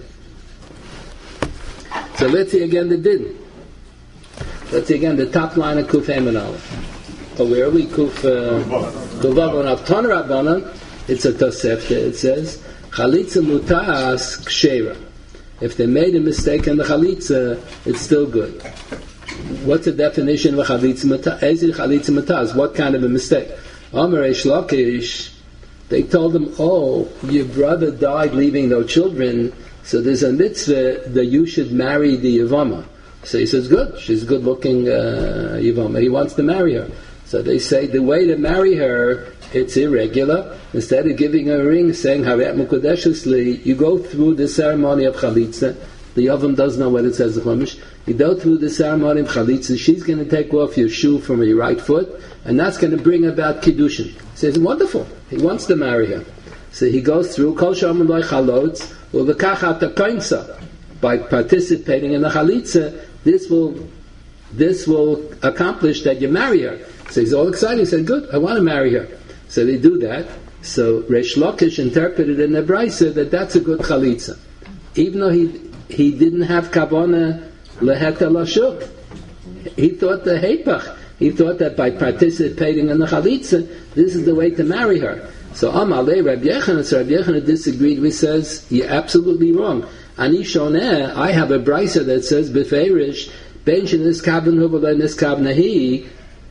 S3: So let's see again the din. Let's see again the top line of Kuf Hem and Aleph. Where are we? Kuf Vav on Avton Rabbanan. It's a Tosefta. It says Chalitza mutas kshera. If they made a mistake in the chalitza, it's still good. What's the definition of a chalitza mutas? Ezir chalitza mutas. What kind of a mistake? Amar Eish Lakish. They told him, "Oh, your brother died leaving no children, so there's a mitzvah that you should marry the Yavama." So he says, "Good. She's good-looking Yavama. He wants to marry her." So they say the way to marry her, it's irregular. Instead of giving her a ring, saying Haret Mukudeshusli, you go through the ceremony of Chalitza. The Yavam doesn't know what it says in Chumash. You go through the ceremony of Chalitza. She's going to take off your shoe from your right foot, and that's going to bring about Kiddushin. He says, wonderful. He wants to marry her. So he goes through Kol Shalom Loi Chalotz Uvekach Atakoinsa. By participating in the Chalitza, this will accomplish that you marry her. So he's all excited. He said, good, I want to marry her. So they do that. So Reish Lakish interpreted in the Brisa that that's a good chalitza. Even though he didn't have kavana leheta lashuk. He thought the heipach. He thought that by participating in the chalitza, this is the way to marry her. So Amalei Rabbi Yochanan disagreed. He says, you're absolutely wrong. Ani shoneh, I have a brisa that says beferish ben sheniskaben hu v'lo niskabna hi.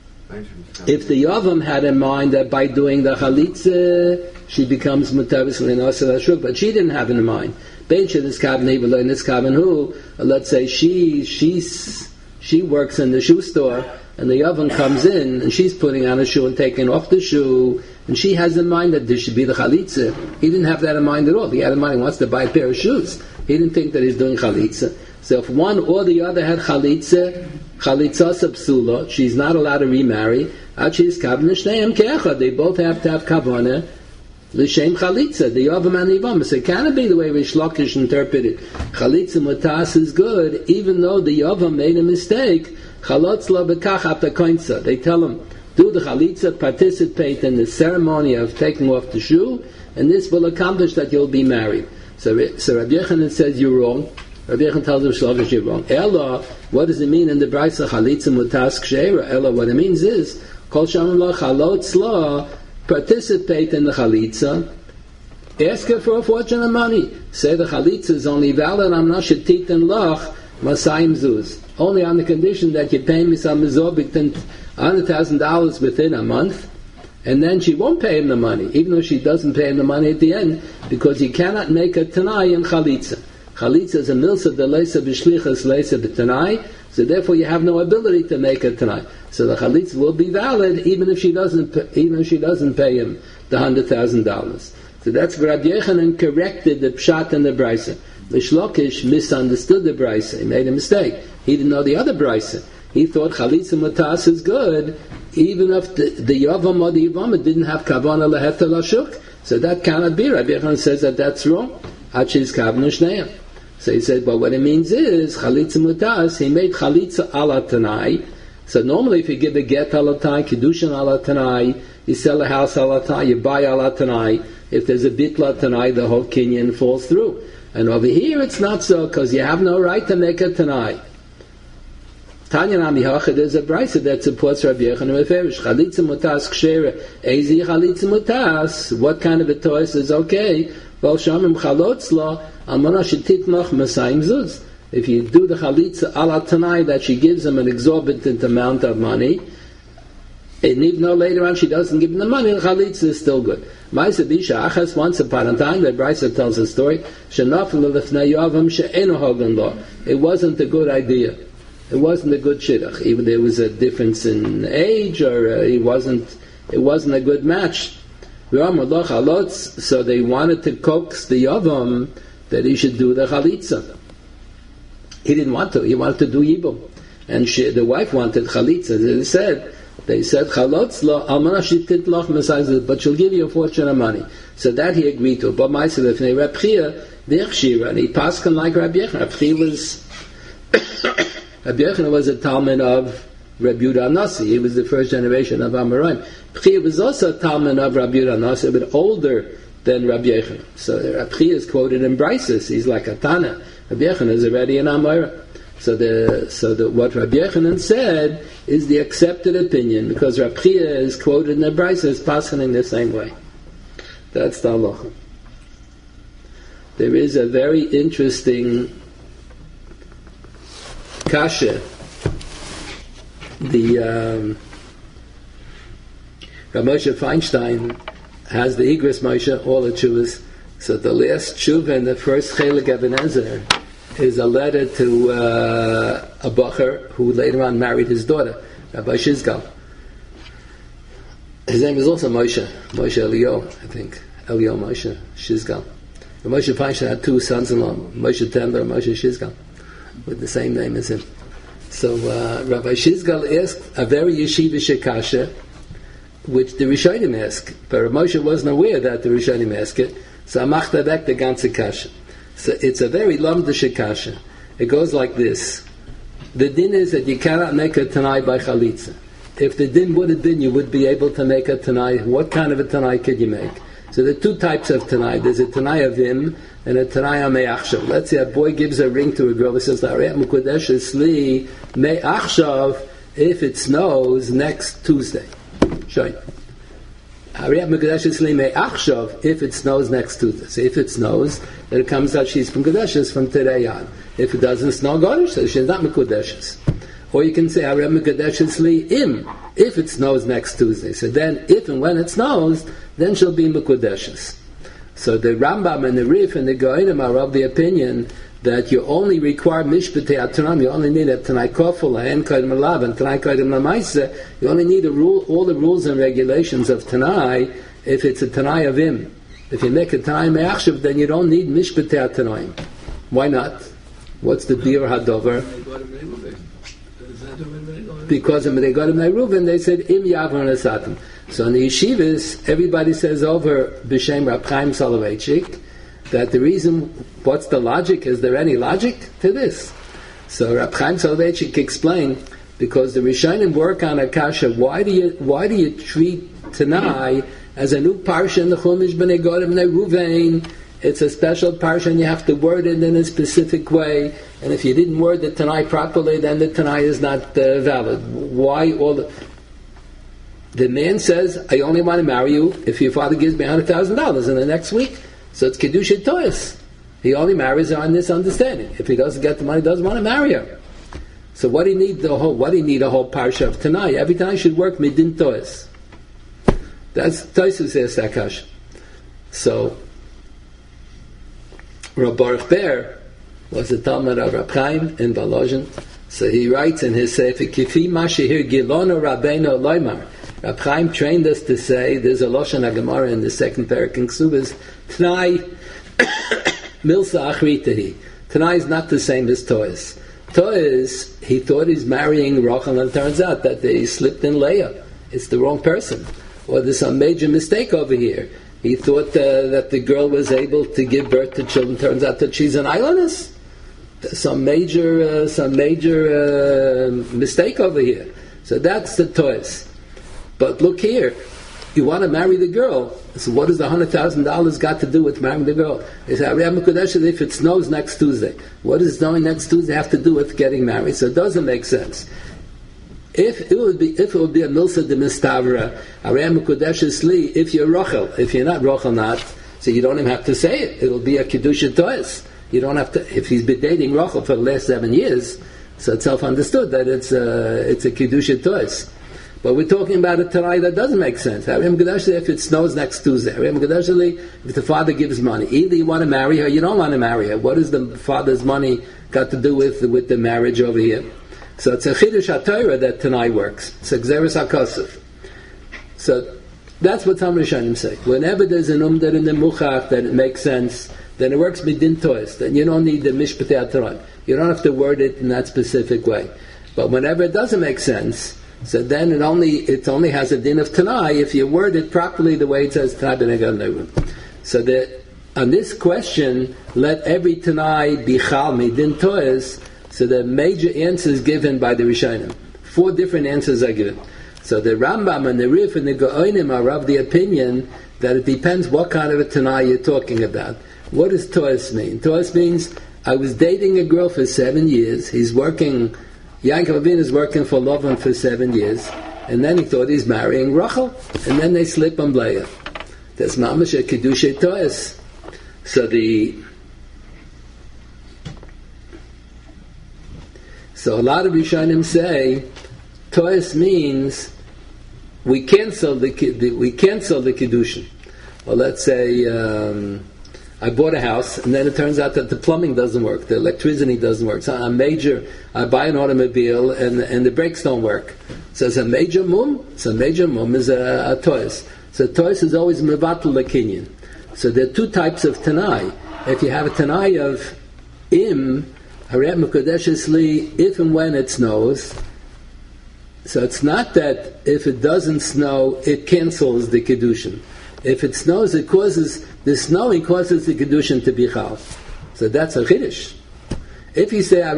S3: If the Yavam had in mind that by doing the chalitza she becomes mutavis l'nosel hashuk, but she didn't have in mind. Ben sheniskaben hi v'lo niskaben hu. Let's say she works in the shoe store, and the Yavam comes in, and she's putting on a shoe and taking off the shoe, and she has in mind that there should be the chalitza. He didn't have that in mind at all. He had in mind he wants to buy a pair of shoes. He didn't think that he's doing chalitza. So if one or the other had chalitza psula, she's not allowed to remarry. They both have to have kavanah l'shem chalitza. The Yavam and the Yavam. So it cannot be the way Rish Lakish interpreted. Chalitza mutas is good, even though the Yavam made a mistake. They tell him, do the chalitza, participate in the ceremony of taking off the shoe, and this will accomplish that you'll be married. So Rabbi Yochanan says you're wrong. Rabbi Yochanan tells him Shlokish you're wrong. Ella, what does it mean in the Brisa chalitza mutas ksheira? Ella, what it means is kol shamim lo chalot tzla, participate in the chalitza. Ask her for a fortune of money. Say the chalitza is only valid on nashetit and loch masayim zuz. Only on the condition that you pay me some mizobit $100,000 within a month, and then she won't pay him the money, even though she doesn't pay him the money at the end, because you cannot make a tanai in chalitza. Chalitza is a milsa de leisa b'shlichas leisa b'tanai, so therefore you have no ability to make a tanai. So the chalitza will be valid even if she doesn't pay him the $100,000. So that's where Rabbi Yochanan corrected the pshat and the brisa. Rish Lakish misunderstood the brisa. He made a mistake. He didn't know the other brisa. He thought chalitza mutas is good, even if the Yavam or the Yavam didn't have kavanah leheter lashuk. So that cannot be. Rabbi Yochanan says that that's wrong. Achis kavanah shneim. So he said, well, what it means is chalitza mutas. He made chalitza ala tanai. So normally, if you give a get ala tanai, kiddushin ala tanai, you sell a house ala tanai, you buy ala tanai. If there's a bitla tanai, the whole kinyan falls through. And over here, it's not so, because you have no right to make a tanai. Tanya Nami Hacha, there's a brisa that supports Rabbi Yochanan Meferish. Chalitza mutas ksheira. Ezi chalitza mutas. What kind of a toys is okay? Well, shamim chalotzla almana shetitmach masayim zuz. If you do the chalitza ala tanai that she gives him an exorbitant amount of money, and even though later on she doesn't give him the money, the chalitza is still good. Ma'aseh bisha achas, once upon a time, the brisa tells a story. Shenafel lefnei Yavam she'eno hogan lo. It wasn't a good idea. It wasn't a good shidduch. Even there was a difference in age, or it wasn't a good match. So they wanted to coax the Yavam that he should do the chalitza. He didn't want to. He wanted to do yibum, and the wife wanted chalitza. They said chalotzla almana shititloch mesayz, but she'll give you a fortune of money. So that he agreed to. But my said, and he passed like Rabbi Yochanan. Rabbi Yochanan was a Talmud of Rabbi Yehuda Nasi. He was the first generation of Amoraim. Pchia was also a Talmud of Rabbi Yehuda Nasi, but older than Rabbi Yochanan. So Rabbi Pchia is quoted in Brises. He's like a Tana. Rabbi Yochanan is already an Amora. So what Rabbi Yochanan said is the accepted opinion, because Rabbi Pchia is quoted in the Brises, passing in the same way. That's the halacha. There is a very interesting kasha. The Rav Moshe Feinstein has the Igros Moshe, all the tshuvas. So the last tshuva in the first Chelik Ebenezer is a letter to a bacher who later on married his daughter, Rabbi Shizgal. His name is also Moshe Elio, I think. Elio Moshe Shizgal. Moshe Feinstein had two sons-in-law, Moshe Tendler and Moshe Shizgal, with the same name as him. So Rabbi Shizgal asked a very yeshivish kasha, which the Rishonim asked, but Rav Moshe wasn't aware that the Rishonim asked it. So amachta back the ganze kasha. So it's a very lamdish kasha. It goes like this: the din is that you cannot make a tanai by chalitza. If the din would have been, you would be able to make a tanai. What kind of a tanai could you make? So there are two types of tanai. There's a tanai of him and a tanai of me'achshav. Let's say a boy gives a ring to a girl. He says, "Mukodesh esli me'achshav if it snows next Tuesday." Shoy. If it snows next Tuesday. So if it snows, then it comes out she's from Kodeshes from today on. If it doesn't snow, Godesh, so she's not Mekudeshes. Or you can say, if it snows next Tuesday. So then, if and when it snows, then she'll be Mekudeshes. So the Rambam and the Rif and the Goinim are of the opinion that you only require Mishpatei Ataram, you only need a Tanai Kofel, a En Kodim Alav, and Tanai Kodim Lamaisa, you only need all the rules and regulations of Tanai if it's a Tanai of Im. If you make a Tanai Me'achshav, then you don't need Mishpatei Atanoim. Why not? What's the Biur Hadover? Because of they got him Reuven, they said Im Yavon Asatim. So in the yeshivas, everybody says over B'Shem Rab Chaim Soloveitchik that the reason, what's the logic? Is there any logic to this? So Rab Chaim Soloveitchik explained, because the Rishonim work on Akasha, why do you treat Tanai as a new parsha in the Chumash B'nei Godim B'nei Ruvain? It's a special parsha and you have to word it in a specific way, and if you didn't word the Tanai properly, then the Tanai is not valid. Why all the man says, I only want to marry you if your father gives me $100,000 in the next week. So it's Kedusha Tois. He only marries her on this understanding. If he doesn't get the money, he doesn't want to marry her. So what do you need a whole parsha of Tanai? Every Tanai should work Midin Tois. That's Tois who says Sakash. So Rav Baruch Ber was a Talmud of Rab Chaim in Volozhin. So he writes in his Sefer, Kifi Mashihir Gilono Rabbeinu Loimar. Rab Chaim trained us to say, there's a Lashon HaGemara in the second parak in Ksubas, Tanai Milsa Achritahi. Tanai is not the same as Tois. Tois, he thought he's marrying Rachel, and it turns out that they slipped in Leah. It's the wrong person. Or there's some major mistake over here. He thought that the girl was able to give birth to children. Turns out that she's an islandess. Some major mistake over here. So that's the Tois. But look here, you want to marry the girl. So what does the $100,000 got to do with marrying the girl? They say, if it snows next Tuesday. What does snowing next Tuesday have to do with getting married? So it doesn't make sense. If it would be a milsa de mistavra, if you're Rachel, if you're not Rachel, not, so you don't even have to say it. It'll be a kedusha tois. You don't have to. If he's been dating Rachel for the last 7 years, so it's self-understood that it's a kedusha tois. But we're talking about a Tanai that doesn't make sense. If it snows next Tuesday, if the father gives money, either you want to marry her, you don't want to marry her. What does the father's money got to do with the marriage over here? So it's a Chidush HaTorah that Tanai works. It's a Gzeres HaKosov. So that's what some Rishonim say. Whenever there's an umdar in the Muchach that it makes sense, then it works Midin Tois. Then you don't need the Mishpatei HaTorah. You don't have to word it in that specific way. But whenever it doesn't make sense, so then it only has a din of Tanai if you word it properly the way it says Tanai B'nei Gad Neuvim. So on this question, let every Tanai be Chal Midin Tois. So the major answers given by the Rishonim. 4 different answers are given. So the Rambam and the Rif and the Go'onim are of the opinion that it depends what kind of a Tanai you're talking about. What does Tois mean? Tois means, I was dating a girl for 7 years. He's working, Yaakov Avinu is working for Lavan for 7 years. And then he thought he's marrying Rachel. And then they slip on Leah. That's Mamash a Kedusha Tois. So a lot of Rishonim say Tois means we cancel the Kiddushin. Or let's say I bought a house and then it turns out that the plumbing doesn't work, the electricity doesn't work. So I buy an automobile and the brakes don't work. So it's a major mum. So a major mum is a Tois. So Tois is always mevatel lekinyan. So there are 2 types of Tanai. If you have a Tanai of Im, if and when it snows, so it's not that if it doesn't snow, it cancels the Kiddushin. If it snows, the snowing causes the Kiddushin to be Chal. So that's a Chiddush. If you say,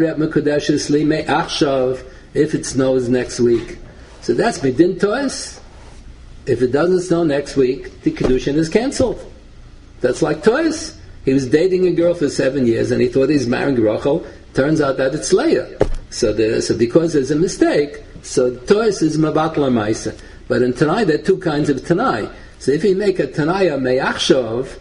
S3: if it snows next week, so that's Midin Tois. If it doesn't snow next week, the Kiddushin is cancelled. That's like Tois. He was dating a girl for 7 years and he thought he's marrying Rachel. Turns out that it's Leah. So because there's a mistake, so Tois is Mabat Lamaisa. But in Tanai, there are 2 kinds of Tanai. So if you make a Tanaya Me'achshov,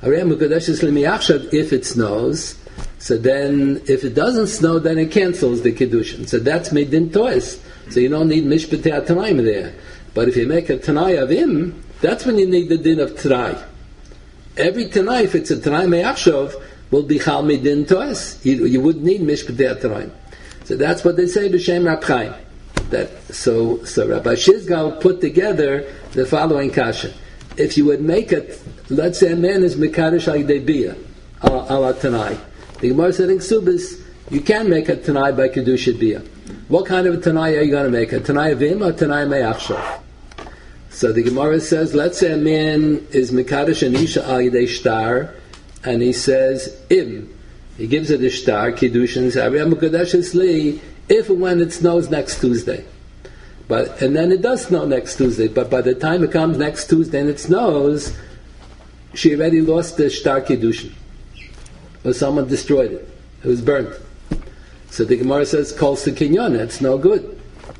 S3: if it snows, so then if it doesn't snow, then it cancels the Kiddushin. So that's Medin Tois. So you don't need Mishpatei Tanaim there. But if you make a Tanai of Im, that's when you need the din of Tanai. Every Tanai, if it's a Tanai Me'achshov, will be Chal Medin Tois. You wouldn't need Mishpatei Tanaim. So that's what they say B'Shem Rab Chaim. So Rabbi Shizgal put together the following kasha. If you would make it, let's say a man is Mekadosh al Yidei Bia, ala Tanai. The Gemara said in Ksubis, you can make a Tanai by Kedusha Bia. What kind of a Tanai are you going to make? A Tanai of Im or a Tanai Me'achshov? So the Gemara says, let's say a man is Mekadosh and Isha al Yidei Shtar, and he says, Im. He gives it a Shtar, Kiddush, and he says, if and when it snows next Tuesday. And then it does snow next Tuesday, but by the time it comes next Tuesday and it snows, she already lost the Shtar Kiddushin. Or someone destroyed it. It was burnt. So the Gemara says, Kol Sekinyona, it's no good.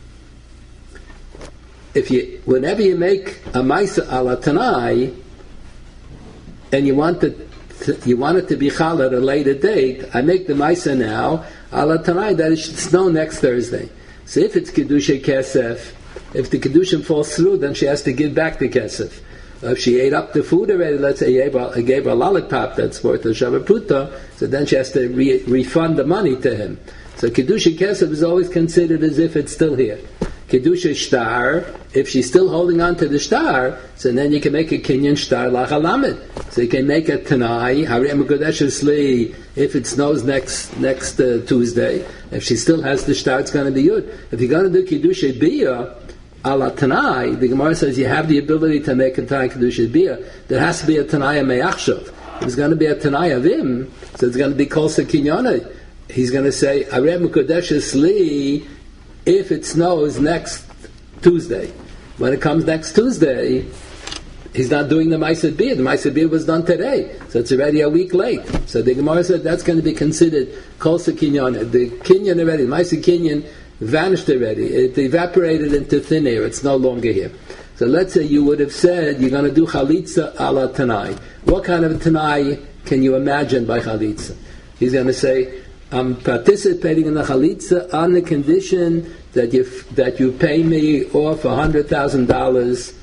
S3: Whenever you make a Maisa ala Tanai, and you want it to be Chal at a later date, I make the Maisa now, ala Tanai, that it should snow next Thursday. So if it's Kedusha Kesef, if the Kedusha falls through, then she has to give back the Kesef. If she ate up the food already, let's say I gave her a lollipop that's worth a Shavapruta, so then she has to refund the money to him. So Kedusha Kesef is always considered as if it's still here. Kedusha Shtar, if she's still holding on to the Shtar, so then you can make a Kinyan Shtar Lachalamed. So you can make a Tanai, Harem Kodesh Sli, if it snows next Tuesday. If she still has the Shtar, it's going to be Yud. If you're going to do Kedusha Bia, ala Tanai, the Gemara says you have the ability to make a Tanai Kedusha Bia. There has to be a Tanai Me'achshov. If it's going to be a Tanai of Im, so it's going to be Kol Sekinyona. He's going to say, Harem Kodesh Sli, if it snows next Tuesday. When it comes next Tuesday, he's not doing the Maaseh Bia. The Maaseh Bia was done today, so it's already a week late. So the Gemara said that's going to be considered Kol Sekinyan. The Kinyan already, the Maaseh Kinyan vanished already. It evaporated into thin air. It's no longer here. So let's say you would have said you're going to do Chalitza ala Tanai. What kind of a Tanai can you imagine by Chalitza? He's going to say, I'm participating in the Chalitza on the condition that you pay me off $100,000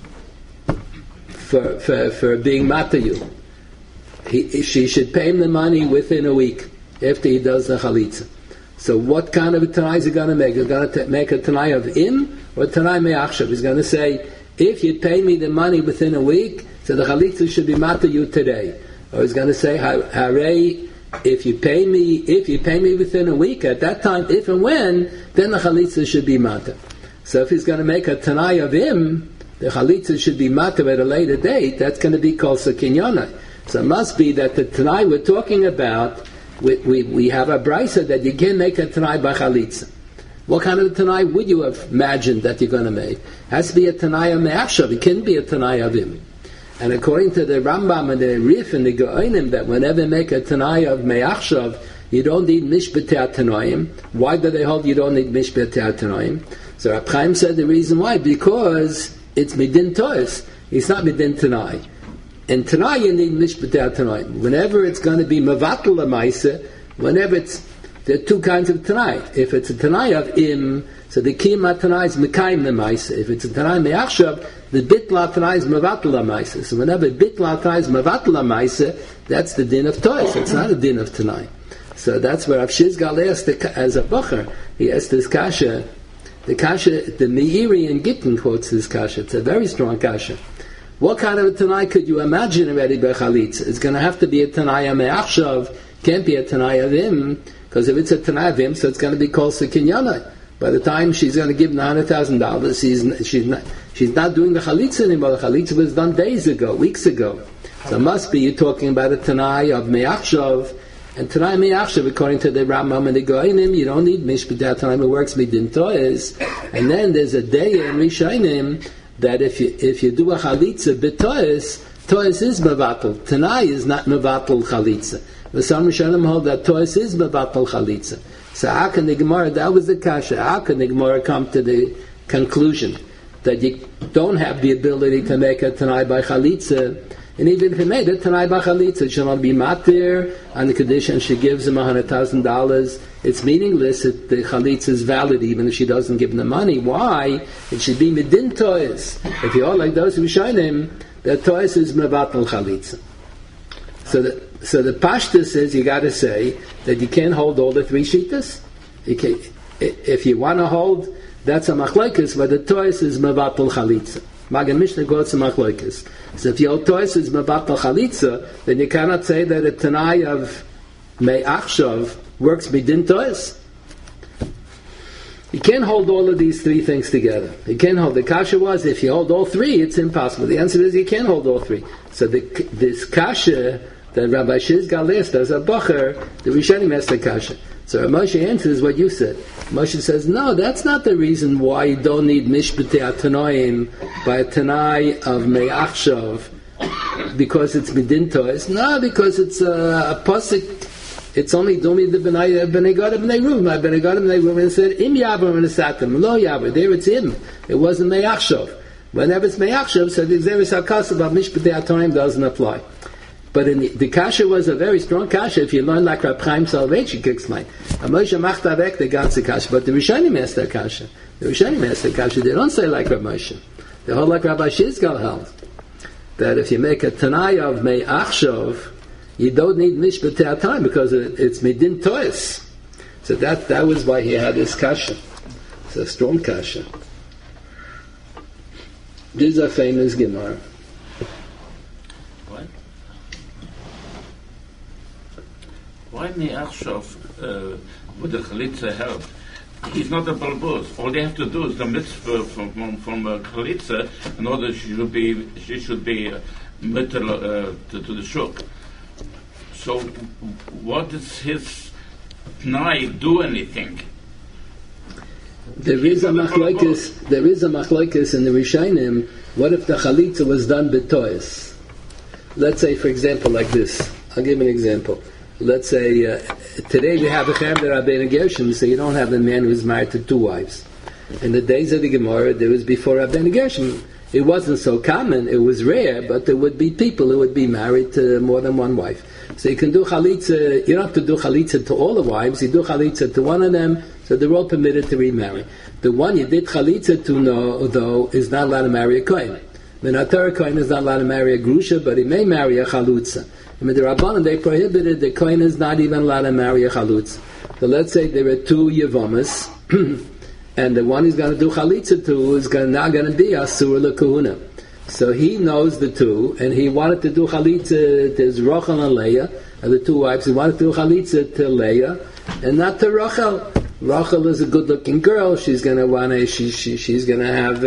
S3: for being Matayu. She should pay him the money within a week after he does the Chalitza. So what kind of a Tanai is he going to make? He's going to make a Tanai of Im or a Tanai Me'achshav? He's going to say, if you pay me the money within a week, so the Chalitza should be Matayu today. Or he's going to say, Harei, if you pay me within a week, at that time, if and when, then the Chalitza should be Mata. So if he's going to make a Tanai of Im, the Chalitza should be Mata at a later date, that's going to be called Sekinyona. So it must be that the Tanai we're talking about, we have a brisa that you can make a Tanai by Chalitza. What kind of a Tanai would you have imagined that you're going to make? It has to be a Tanai of Me'achshav. It can't be a Tanai of Im. And according to the Rambam and the Rif and the Geonim, that whenever you make a Tanai of Me'achshav, you don't need Mishpatei Tanoim. Why do they hold you don't need Mishpatei Tanoim? So Rab Chaim said the reason why, because it's Midin Tois. It's not Midin Tanai. In Tanai you need Mishpatei Tanoim. Whenever it's going to be Mevatel L'maisa, there are two kinds of Tanai. If it's a Tanai of Im, so the Kiyama Tanai is Mekayim L'maisa. If it's a Tanai Me'achshav, the Bitla Tanai is Mevatel L'maisa. So whenever Bitla Tanai is Mevatel L'maisa, that's the din of Tois. It's not a din of Tanai. So that's where Rav Shizgal asked, as a Bocher, he asked this kasha. The Meiri in Gittin quotes this kasha. It's a very strong kasha. What kind of a Tanai could you imagine already by Chalitza? It's going to have to be a Tanai Me'achshav, can't be a Tanai of Im, because if it's a Tanai of Im, so it's going to be called Sekinyana. By the time she's going to give him $100,000, she's not doing the Chalitza anymore. The Chalitza was done days ago, weeks ago. So it must be you're talking about a Tanai of Me'achshav, and Tanai Me'achshav, according to the Rambam and the Goinim, you don't need Mishpatei Tanaim, it works Midin Tois. And then there's a day in Rishonim that if you do a Chalitza b'Tois, Tois is Mevatel. Tanai is not Mevatel Chalitza. But some Rishonim hold that Tois is Mevatel Chalitza. So how can the Gemara, that was the kasha, how can the Gemara come to the conclusion that you don't have the ability to make a Tanai by Chalitza. And even if he made it, Tanai by Chalitza, it shall not be matir on the condition she gives him $100,000. It's meaningless if the Chalitza is valid, even if she doesn't give him the money. Why? It should be Medin Toys. If you all like those who shine him, the Toys is Mevatel Chalitza. So the Pashta says you got to say that you can't hold all the three Shitas. If you want to hold, that's a Machlekes, but the Toys is Mevatel Chalitza. Magen Mishnah goes to Machlekes. So if your Toys is Mevatel Chalitza, then you cannot say that a Tanai of Me'achshav works Midin Toys. You can't hold all of these three things together. You can't hold. The kasha was, if you hold all three, it's impossible. The answer is you can't hold all three. So this kasha that Rabbi Shizgal asked as a bacher, the Rishonim asked the kasha. So Moshe answers what you said. Moshe says, no, that's not the reason why you don't need Mishpatei Atanoim by a Tanai of Me'achshav, because it's Midin Toys. No, because it's a pasuk. It's only Domi the B'nai Gad B'nai Ruv. My B'nai Gad B'nai Ruv, and it said, Im Yavar and Satam, Lo Yavar. There it's Im. It wasn't Me'achshav. Whenever it's Me'achshav, so the Xeris HaKas about Mishpatei Atanoim doesn't apply. But in the kasha was a very strong kasha. If you learn like Rab Chaim Soloveitchik explained, Moshe Machtavek the ganze kasha. But the Rishonim asked that kasha. The Rishonim asked that kasha. They don't say like Rab Moshe. They hold like Rabbi Shizgal held that if you make a Tanai of Me'achshav, you don't need Mishpatei Atanoim because it's Midin Tois. So that was why he had this kasha. It's a strong kasha. This is a famous Gemara.
S2: Why Me'achshav would the Chalitza help? He's not a balbuz. All they have to do is the mitzvah from a Chalitza in order she should be mitzvah to the shuk. So what does his Tnai do anything?
S3: There is a machlokes in the Rishonim. What if the Chalitza was done b'tois? Let's say, for example, like this. I'll give an example. Let's say today we have a Chem der Rabbeinu Gershom, so you don't have a man who's married to two wives. In the days of the Gemara, there was before Rabbeinu Gershom. It wasn't so common, it was rare, but there would be people who would be married to more than one wife. So you can do Chalitza, you don't have to do Chalitza to all the wives, you do Chalitza to one of them, so they're all permitted to remarry. The one you did Chalitza to, though, is not allowed to marry a Kohen. The Natar Kohen is not allowed to marry a Grusha, but he may marry a Chalutza. And the Rabbanan, they prohibited, the Kohen is not even allowed to marry a Chalutza. So let's say there are two Yevamas, and the one he's going to do Chalitza to is not going to be Asur LeKahuna. So he knows the two, and he wanted to do Chalitza to Rachel and Leah, and the two wives. He wanted to do Chalitza to Leah, and not to Rachel. Rachel is a good-looking girl. She's going to want to. She's going to have.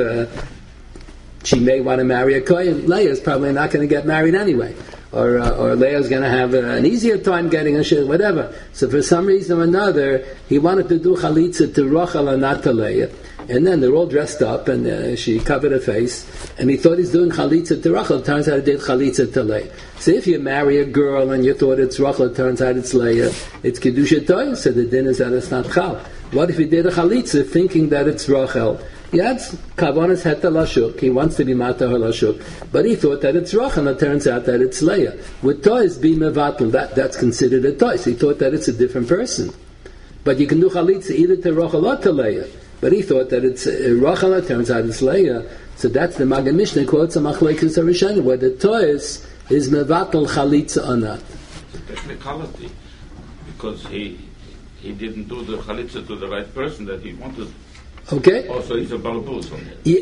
S3: She may want to marry a Kohen. Leah is probably not going to get married anyway. Or Leah's going to have an easier time getting a shit, whatever. So for some reason or another, he wanted to do Chalitza to Rachel and not to Leah. And then they're all dressed up, and she covered her face, and he thought he's doing Chalitza to Rachel. It turns out he did Chalitza to Leah. So if you marry a girl and you thought it's Rachel, it turns out it's Leah, it's Kedusha Toy, so the din is that it's not Chal. What if he did a Chalitza thinking that it's Rachel? Yes, Kavanas Heta Lashuk, he wants to be Mata Lashuk, but he thought that it's Rachel, and it turns out that it's Leah. With Toys, be Mevatel, that's considered a Toy. So he thought that it's a different person. But you can do Chalitza either to Rachel or to Leah. But he thought that it's Rachel, it turns out it's Leah. So that's the Magen Mishnah quotes a Machlekes HaRishonim, where the Toys is Mevatel Chalitza or not.
S2: Technicality, because he didn't do the Chalitza to the right person that he wanted.
S3: Okay.
S2: Also, he's a balbuz on it.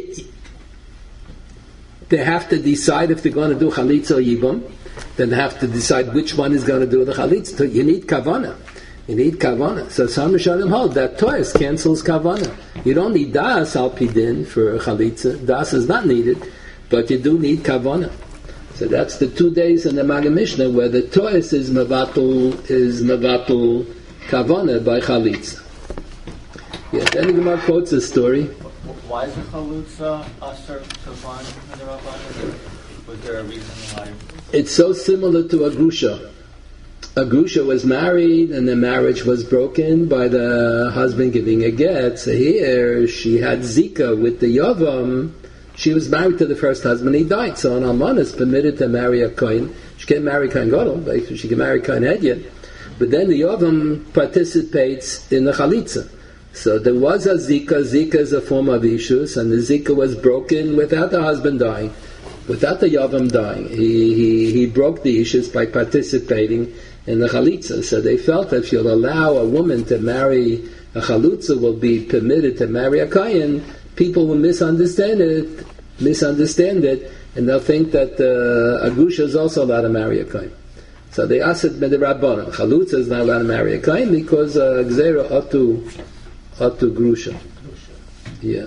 S3: They have to decide if they're going to do Chalitza or Yibum. Then they have to decide which one is going to do the Chalitza. You need Kavanah. You need Kavanah. So some Rishonim hold that Toys cancels Kavanah. You don't need Das al Pidin for Chalitza. Das is not needed, but you do need Kavanah. So that's the 2 days in the Magen Mishnah where the Toys is Mevatel Kavanah by Chalitza. Yes, then the Gemara quotes a story.
S6: Why is the Chalutza Asur to find in the Rabbanan? Was there a reason why?
S3: It's so similar to a Grusha. A Grusha was married and the marriage was broken by the husband giving a get. So here she had Zika with the Yavam, She was married to the first husband, he died. So an almana is permitted to marry a kohen. She can't marry kohen gadol, she can marry kohen hedyot. But then the yavam participates in the chalitza. So there was a zika. Zika is a form of ishus, and the zika was broken without the husband dying, without the yavam dying. He broke the ishus by participating in the chalitza. So they felt that if you'll allow a woman to marry a chalutza, will be permitted to marry a kohen, people will misunderstand it, and they'll think that a grusha is also allowed to marry a kohen. So they asked it by the Rabbanan. Chalutza is not allowed to marry a kohen because gzera atu grusha. Yeah.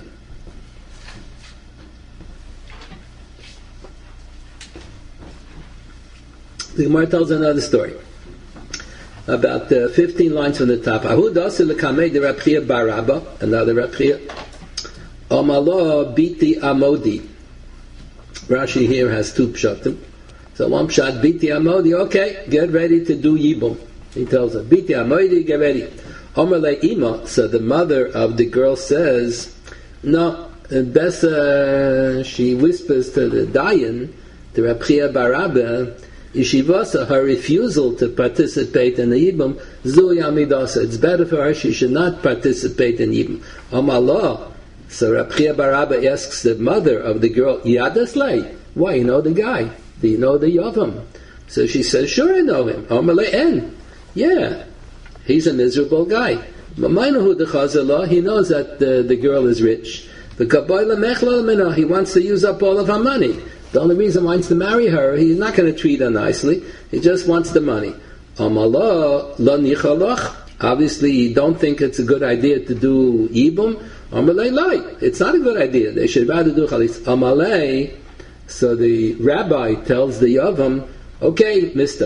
S3: The Gemara tells another story. About 15 lines from the top. Ahu dasi lekamei de Reb Chia bar Rabba, another Reb Chia. Omalo biti amodi. Rashi here has two pshatim. So one pshat, biti amodi, okay, get ready to do yibum. He tells her, biti amodi, get ready. Omer ima, so the mother of the girl says, no, Bessa, she whispers to the Dayan, the Reb Chia bar Rabba, Yeshivasa, her refusal to participate in the Yibum, Zu Yamidasa, it's better for her, she should not participate in Yibum. Omallah, so Reb Chia bar Rabba asks the mother of the girl, Yadaslay, why, you know the guy? Do you know the Yavam? So she says, sure I know him. Omallah En, yeah, he's a miserable guy. He knows that the girl is rich. He wants to use up all of her money. The only reason he wants to marry her, he's not going to treat her nicely. He just wants the money. Obviously, you don't think it's a good idea to do Yibum. It's not a good idea. They should rather do Chalis. So the rabbi tells the Yavam, okay, mister,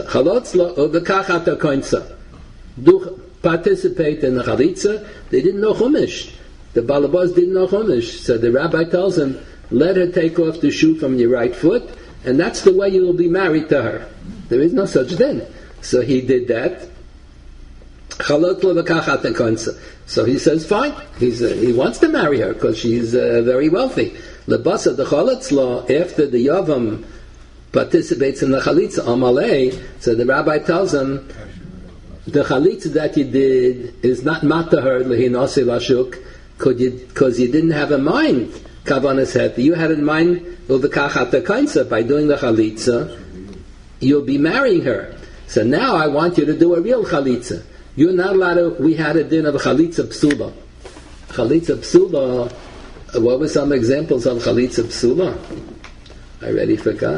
S3: do participate in the Chalitza. They didn't know Chumash. The Balabas didn't know Chumash. So the rabbi tells him, let her take off the shoe from your right foot, and that's the way you will be married to her. There is no such thing. So he did that. So he says, fine. He wants to marry her because she's very wealthy. Lebasa the Chalatzla, after the Yavam participates in the Chalitza, Amalei, so the rabbi tells him, the Chalitza that you did is not matahar lehinasi lashuk, because you didn't have in mind Kavanas head. You had in mind by doing the Chalitza, you'll be marrying her. So now I want you to do a real Chalitza. You're not allowed to, we had a din of Chalitza Psula. Chalitza Psula, what were some examples of Chalitza Psula? I already forgot.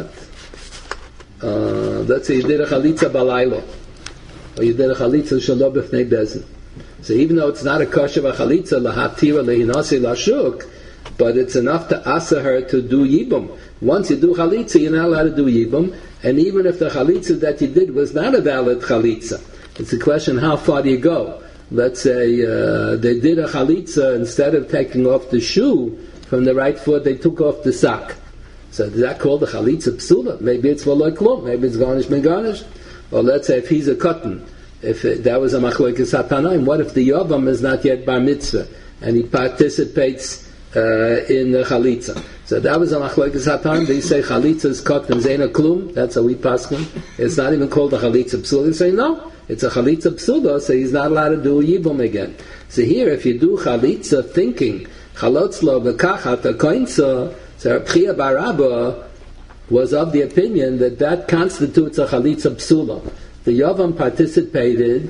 S3: Let's say you did a Chalitza Balaylo, or you did a Chalitza Shalom B'fnei Bezin. So even though it's not a kosher Chalitza, Lahatira Lehinasi Lashuk, but it's enough to asa her to do Yibum. Once you do Chalitza, you're not allowed to do Yibum, and even if the Chalitza that you did was not a valid Chalitza, it's a question, how far do you go? Let's say they did a Chalitza, instead of taking off the shoe from the right foot, they took off the sock. So is that called the Chalitza Psula? Maybe it's V'loi Klum, maybe it's Garnish Ben Garnish. Or let's say if he's a cotton, if that was a Machlokes HaTanaim, what if the Yavam is not yet Bar Mitzvah, and he participates in the Chalitza? So that was a Machlokes HaTanaim. They say Chalitza is cotton, Zena Klum, that's how we paskin. It's not even called a Chalitza Psula. They say no, it's a Chalitza Psula, so he's not allowed to do Yibum again. So here, if you do Chalitza thinking, Chalotzlo v'kachat ha'koinza, so Reb Chia bar Rabba was of the opinion that that constitutes a Chalitza Psula. The Yavam participated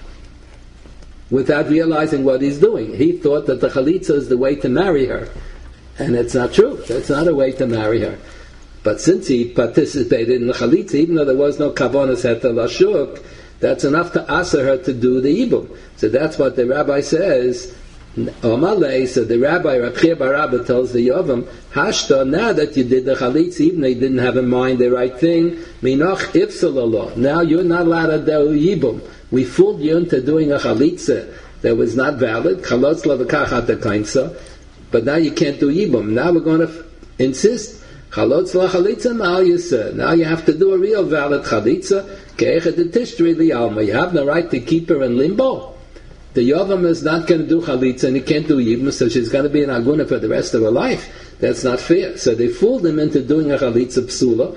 S3: without realizing what he's doing. He thought that the Chalitza is the way to marry her. And it's not true. That's not a way to marry her. But since he participated in the Chalitza, even though there was no Kavonas Heter Lashuk, that's enough to asa her to do the Yibum. So that's what the rabbi says. Omalei, so the rabbi, Reb Chia bar Rabba, tells the Yavam, Hashta, now that you did the Chalitza, even though you didn't have in mind the right thing, Minoch Ifsalallah, now you're not allowed to do Yibum. We fooled you into doing a Chalitza that was not valid, Chalotz Lavakachat HaKainsa, but now you can't do Yibum. Now we're going to insist, Chalotz Lachalitza Ma'al Yiseh. Now you have to do a real valid Chalitza, Ke'echet Tishtri Li'alma. You have no right to keep her in limbo. The Yovam is not going to do Chalitza and he can't do Yibum, so she's going to be an Aguna for the rest of her life. That's not fair. So they fooled him into doing a Chalitza Psula.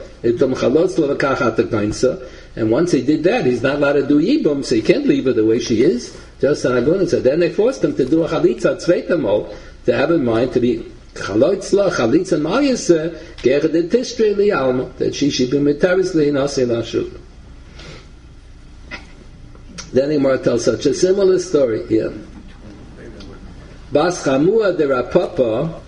S3: And once he did that, he's not allowed to do Yibum, so he can't leave her the way she is, just an Aguna. So then they forced him to do a Chalitza Tzveitamol, to have in mind to be Chalitza Malyasa, Gerad Tishrei Lialma, that she should be Mitaris Lihinasi Lashuk. Then Imar tells such a similar story here. Bas Chamua de Rapapa,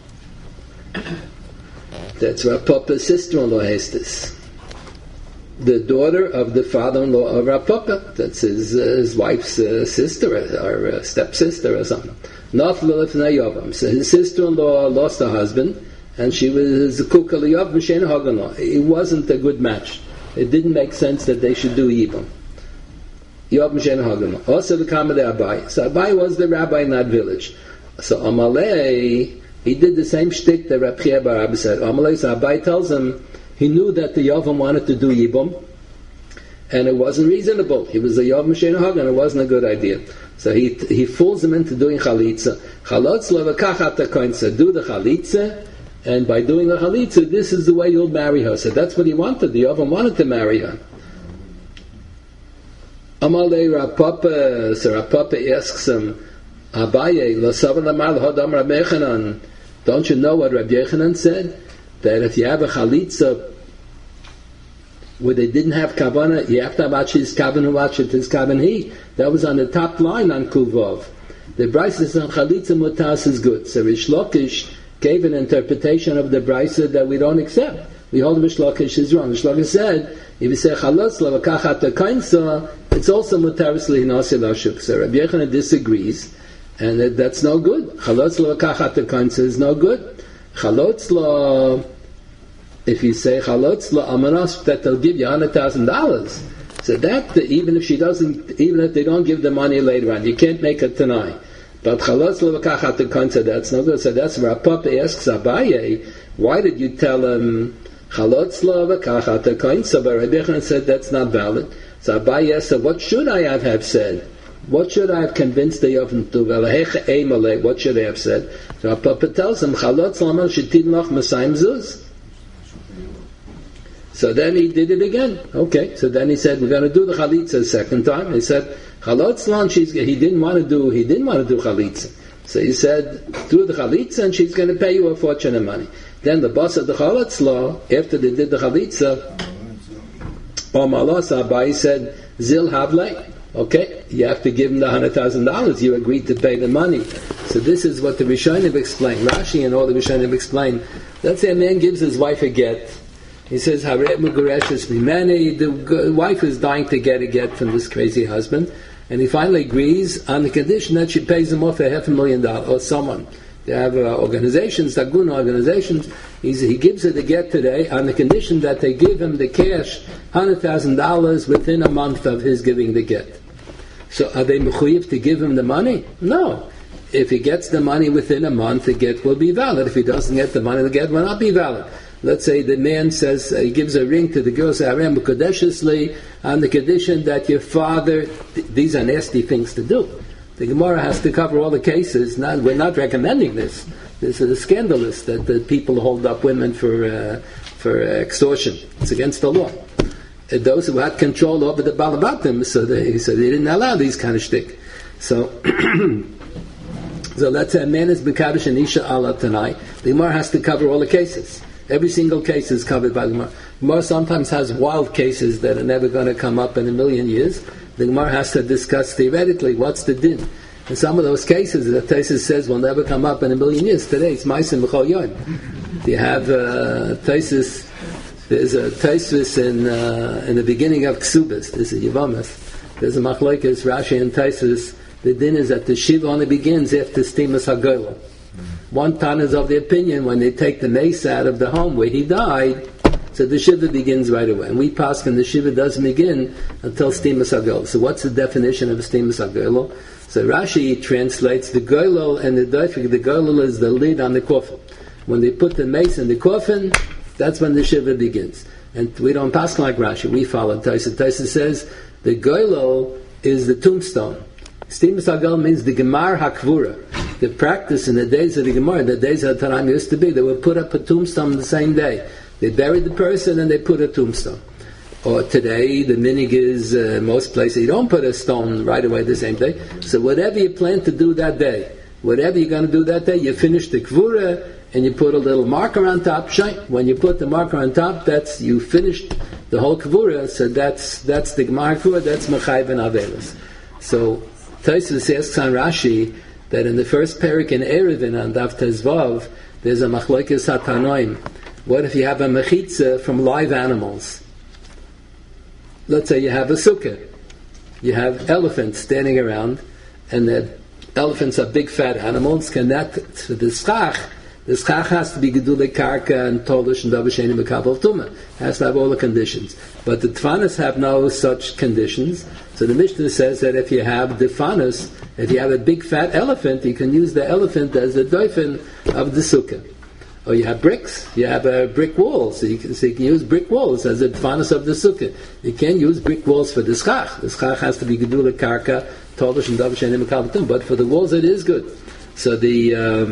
S3: that's Rapapa's sister-in-law, Hestes, the daughter of the father-in-law of Rapapa, that's his wife's sister or stepsister or something. So his sister-in-law lost her husband, and she was a kukaliyav b'shen haganah. It wasn't a good match. It didn't make sense that they should do Yibam. Yav b'shen haganah. Also the Kameh Abai. So Abai was the rabbi in that village. So Amalei, he did the same shtick that Reb Chia bar Abba said. Amalei, so Abai tells him, he knew that the Yavam wanted to do Yibam, and it wasn't reasonable. He was a Yav b'shen haganah, it wasn't a good idea. So he fools him into doing Chalitza. Chalotzla v'kachat ha'koinza. Do the Chalitza, and by doing the Chalitza, this is the way you'll marry her. So that's what he wanted. The Yavam wanted to marry her. Amalei Rapapa, so Rapapa asks him, Abaye, don't you know what Rabbi Yechanan said? That if you have a Chalitza where they didn't have Kavanah, you have to have Achis Kavanah, Achis Kavanah. That was on the top line on Kuvov. The Brisa on Chalitza Mutas is good. So Rish Lakish gave an interpretation of the Brisa that we don't accept. We hold Rish Lakish is wrong. Rish Lakish said, if you say Chalotz Lavakachat Kainsa, it's also Mutaris Lihinasi Lashuk. So Rabbi Yechanan disagrees, and that's no good. Chalotz Lavakachat Kainsa is no good. Chalotz La, if you say Chalotz La Amanas, that they'll give you $100,000. So that, even if they don't give the money later on, you can't make it tonight. But Chalotz Lavakachat Kainsa, that's no good. So that's where Papa asks Abaye, why did you tell him Chalotz Lavakachat Kainsa? But Rabbi Yechanan said that's not valid. So Abaye asked, what should I have said? What should I have convinced the Yovam to? What should I have said? So Papa tells him, Chalotz Laman Shetin Loch Masayim Zuz. So then he did it again. Okay, so then he said, we're going to do the Chalitza a second time. He said, Chalotz Laman, he didn't want to do Chalitza. So he said, do the Chalitza and she's going to pay you a fortune of money. Then the boss of the Chalotz law, after they did the Chalitza, Omalos Abai said, Zil Havle, okay, you have to give him the $100,000. You agreed to pay the money. So this is what the Rishonim explain. Rashi and all the Rishonim explain. Let's say a man gives his wife a get. He says, the wife is dying to get a get from this crazy husband, and he finally agrees on the condition that she pays him off $500,000 or someone. They have organizations, Dagun organizations. He gives her the get today on the condition that they give him the cash, $100,000 within a month of his giving the get. So are they mechuyev to give him the money? No. If he gets the money within a month, the get will be valid. If he doesn't get the money, the get will not be valid. Let's say the man says, he gives a ring to the girl, says, Arem Kodeshesli, on the condition that your father, these are nasty things to do. The Gemara has to cover all the cases. We're not recommending this. This is scandalous that the people hold up women for extortion. It's against the law. Those who had control over the Balabatim, so they didn't allow these kind of shtick. So, so let's say a man is B'Kadish and Isha Allah tonight. The Gemara has to cover all the cases. Every single case is covered by the Gemara. The Gemara sometimes has wild cases that are never going to come up in a million years. The Gemara has to discuss theoretically what's the din. In some of those cases, the Taisus says will never come up in a million years. Today, it's Ma'asim B'chol Yom. You have Taisus. There's a Taisus in the beginning of Ksubas. There's a Yevamos. There's a Machlokes, Rashi and Taisus. The din is that the Shiva only begins after Stimas HaGoyla. One Tan is of the opinion when they take the mace out of the home where he died, so the Shiva begins right away. And we paskin the Shiva doesn't begin until Stimas HaGoyla. So what's the definition of Stimas HaGoyla? So Rashi translates the Goylol and the Doifik. The Goylol is the lid on the coffin. When they put the mace in the coffin, that's when the Shiva begins. And we don't pass like Rashi. We follow Taisa. Taisa says the Goylol is the tombstone. Stimus Hagal means the Gemar HaKvura. The practice in the days of the Gemara, the days of the Tanam used to be, they would put up a tombstone the same day. They buried the person and they put a tombstone. Or today, the minig is, most places, you don't put a stone right away the same day. So whatever you plan to do that day, whatever you're going to do that day, you finish the Kvura and you put a little marker on top. When you put the marker on top, that's, you finished the whole Kvura, so that's the Gemar Kvura, that's Mechayv and Avelis. So, Tosfos asks on Rashi that in the first parak in Eruvin on Daf Tezvav, there's a Machlokes HaTanoim. What if you have a mechitza from live animals? Let's say you have a sukkah. You have elephants standing around, and the elephants are big fat animals. Can that, for the schach has to be gedulei karka and tolish and davasheni mekabel tuma. Has to have all the conditions. But the tfanas have no such conditions. So the Mishnah says that if you have defanas, if you have a big fat elephant, you can use the elephant as a doifen of the sukkah. Or you have bricks, you have brick walls, so you can use brick walls as a defanas of the sukkah. You can't use brick walls for the schach. The schach has to be gedula karka, tolish and davasheni mekabel tuma. But for the walls it is good. So the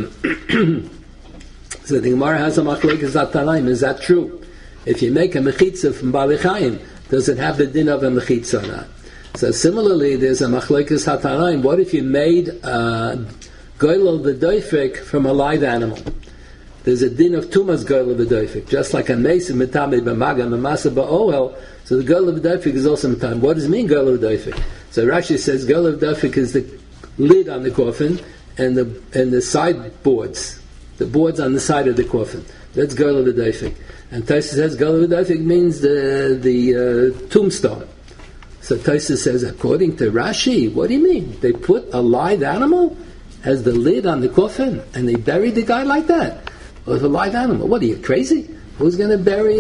S3: so the Gemara has a machlokes HaTanoim. Is that true? If you make a mechitza from Baalei Chayim, does it have the din of a mechitza or not? So similarly, there's a machlokes HaTanoim. What if you made goylel v'doifik from a live animal? There's a din of tumas goylel v'doifik, just like a mason mitame b'maga mamasa ba'oel. So the goylel v'doifik is also mitame. What does it mean goylel v'doifik? So Rashi says goylel v'doifik is the lid on the coffin and the sideboards. The boards on the side of the coffin. That's Gola V'Doifik. And Tosfos says Gola V'Doifik means the tombstone. So Tosfos says, according to Rashi, what do you mean? They put a live animal as the lid on the coffin and they buried the guy like that? With a live animal. What are you, crazy? Who's going to bury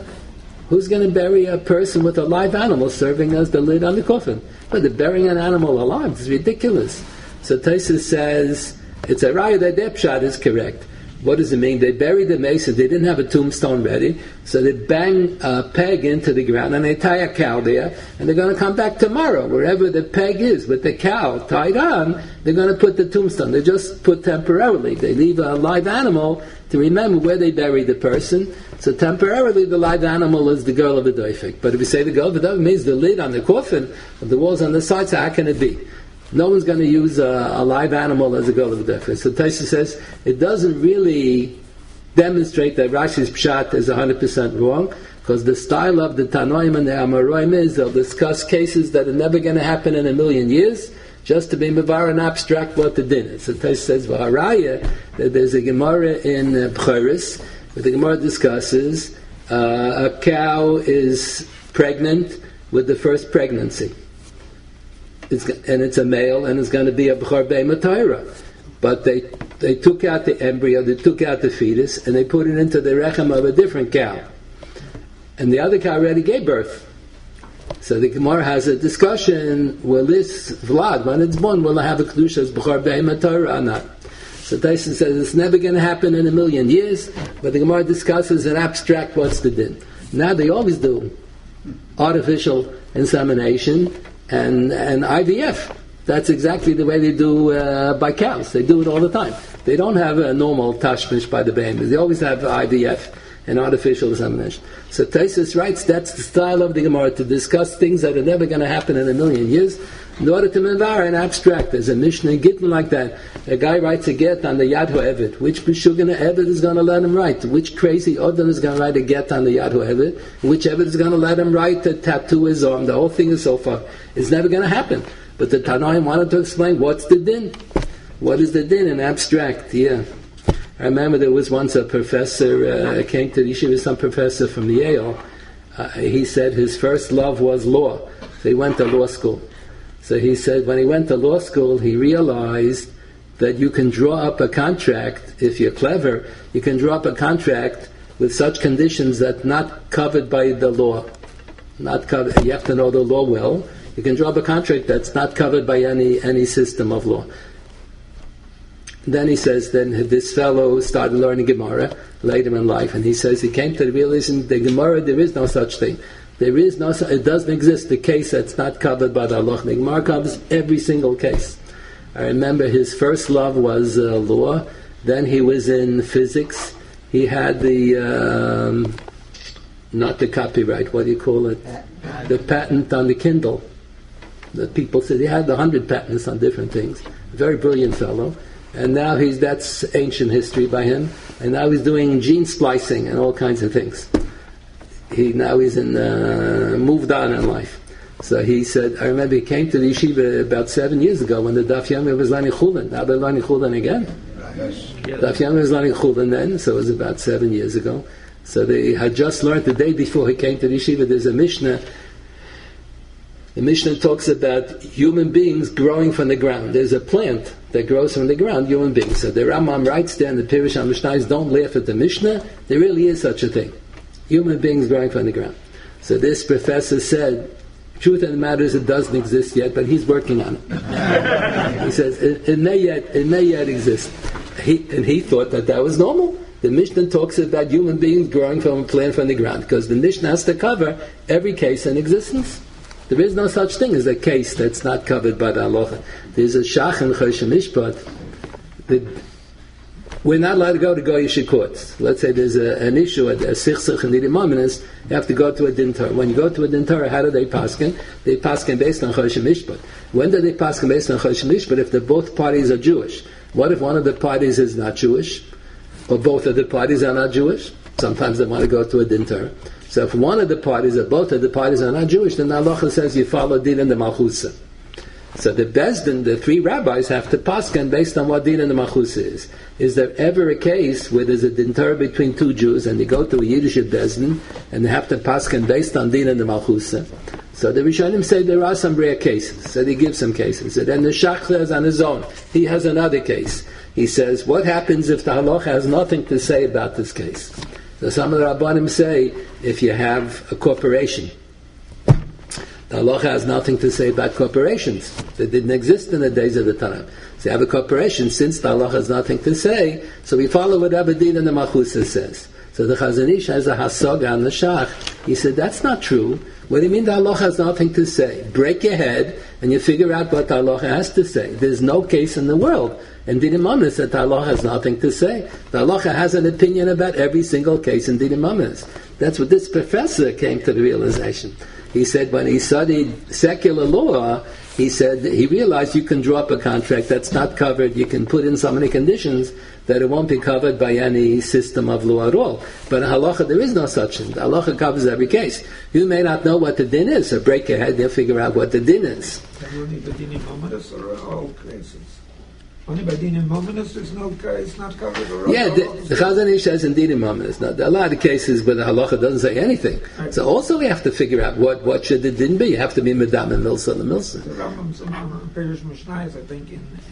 S3: a person with a live animal serving as the lid on the coffin? But they're burying an animal alive. It's ridiculous. So Tosfos says, it's a raya that their pshat is correct. What does it mean? They buried the mason, they didn't have a tombstone ready, so they bang a peg into the ground and they tie a cow there, and they're going to come back tomorrow, wherever the peg is, with the cow tied on, they're going to put the tombstone. They just put temporarily. They leave a live animal to remember where they buried the person, so temporarily the live animal is the girl of the doifik. But if you say the girl of the doifik means the lid on the coffin, the walls on the side, so how can it be? No one's going to use a live animal as a goal of the difference. So Tosfos says it doesn't really demonstrate that Rashi's pshat is 100% wrong, because the style of the Tanoim and the Amoraim is they'll discuss cases that are never going to happen in a million years, just to be mevar and abstract what the din is. So Tosfos says v'haraya that there's a Gemara in Bchoros where the Gemara discusses a cow is pregnant with the first pregnancy. It's a male, and it's going to be a b'char be'ema Torah. But they took out the embryo, they took out the fetus, and they put it into the rechem of a different cow. And the other cow already gave birth. So the Gemara has a discussion, will this Vlad, when it's born, will it have a kedusha as b'char be'ema Torah or not? So Tyson says it's never going to happen in a million years, but the Gemara discusses an abstract what's the din. Now they always do artificial insemination, and IVF. That's exactly the way they do by cows. They do it all the time. They don't have a normal tashmish by the behemoths. They always have IVF and artificial insemination. So Tosfos writes that's the style of the Gemara, to discuss things that are never going to happen in a million years in order to mevar and abstract. There's a Mishnah in Gittin like that. A guy writes a get on the Yad HaEved. Which B'shugana Eved is going to let him write? Which crazy Odin is going to write a get on the Yad HaEved? Which Eved is going to let him write to tattoo his arm? The whole thing is so far. It's never going to happen. But the Tanoim wanted to explain what's the din. What is the din in abstract? Yeah. I remember there was once a professor, came to the yeshiva, some professor from Yale. He said his first love was law. So he went to law school. So he said when he went to law school, he realized that you can draw up a contract, if you're clever, you can draw up a contract with such conditions that not covered by the law. Not covered, you have to know the law well. You can draw up a contract that's not covered by any system of law. Then he says, then this fellow started learning Gemara later in life, and he says he came to the realization the Gemara, there is no such thing. There is no, it doesn't exist a case that's not covered by the halacha. The Gemara covers every single case. I remember his first love was law. Then he was in physics. He had the, not the copyright, what do you call it? The patent on the Kindle. The people said he had 100 patents on different things. Very brilliant fellow. And now that's ancient history by him. And now he's doing gene splicing and all kinds of things. He's moved on in life. So he said, I remember he came to the yeshiva about 7 years ago when the Daf Yomi was learning Chulin. Now they're learning Chulin again.
S7: Yes.
S3: Daf Yomi was learning Chulin then, so it was about 7 years ago. So they had just learned the day before he came to the yeshiva, there's a Mishnah. The Mishnah talks about human beings growing from the ground. There's a plant that grows from the ground, human beings. So the Rambam writes there in the Pirush HaMishnayos, don't laugh at the Mishnah, there really is such a thing. Human beings growing from the ground. So this professor said, truth of the matter is it doesn't exist yet, but he's working on it. He says, it may yet exist. He thought that was normal. The Mishnah talks about human beings growing from a plant from the ground, because the Mishnah has to cover every case in existence. There is no such thing as a case that's not covered by the halacha. There's a shach in Choshen Mishpat. We're not allowed to go to Goyish courts. Let's say there's an issue, a sichsich and nidimominus, you have to go to a din Torah. When you go to a din Torah, how do they paskin? They paskin based on Choshen Mishpat. When do they paskin based on Choshen Mishpat? If both parties are Jewish. What if one of the parties is not Jewish? Or both of the parties are not Jewish? Sometimes they want to go to a din Torah. So if one of the parties or both of the parties are not Jewish, then the halacha says you follow din in the malchusa. So the Bezdin, the three rabbis, have to paskin based on what din in the malchusa is. Is there ever a case where there's a din Torah between two Jews and they go to a Yiddish Bezdin and they have to paskin based on din in the malchusa? So the Rishonim say there are some rare cases. So they give some cases. And then the Shach says on his own, he has another case. He says, what happens if the halacha has nothing to say about this case? So some of the Rabbanim say, if you have a corporation, the halacha has nothing to say about corporations. They didn't exist in the days of the Tanakh. So you have a corporation, since the halacha has nothing to say, so we follow whatever din in the Malchusa says. So the Chazon Ish has a hasaga on the Shach. He said, that's not true. What do you mean the halacha has nothing to say? Break your head and you figure out what the halacha has to say. There's no case in the world. And Din Imamis that the halacha has nothing to say. The halacha has an opinion about every single case in Din Imamis. That's what this professor came to the realization. He said when he studied secular law, he said he realized you can draw up a contract that's not covered. You can put in so many conditions that it won't be covered by any system of law at all. But in halacha there is no such thing. The halacha covers every case. You may not know what the din is, so break your head and figure out what the din is.
S4: Only by din imamis or all cases? Only by din imamis there's no case not covered or all?
S3: Yeah, the Chazon Ish says in din imamis. Now, there are a lot of cases where the halacha doesn't say anything.
S4: Right.
S3: So also we have to figure out what should the din be. You have to be medam and milsa and milsa.
S4: The Rambam's Pirush Mishnayos, I think,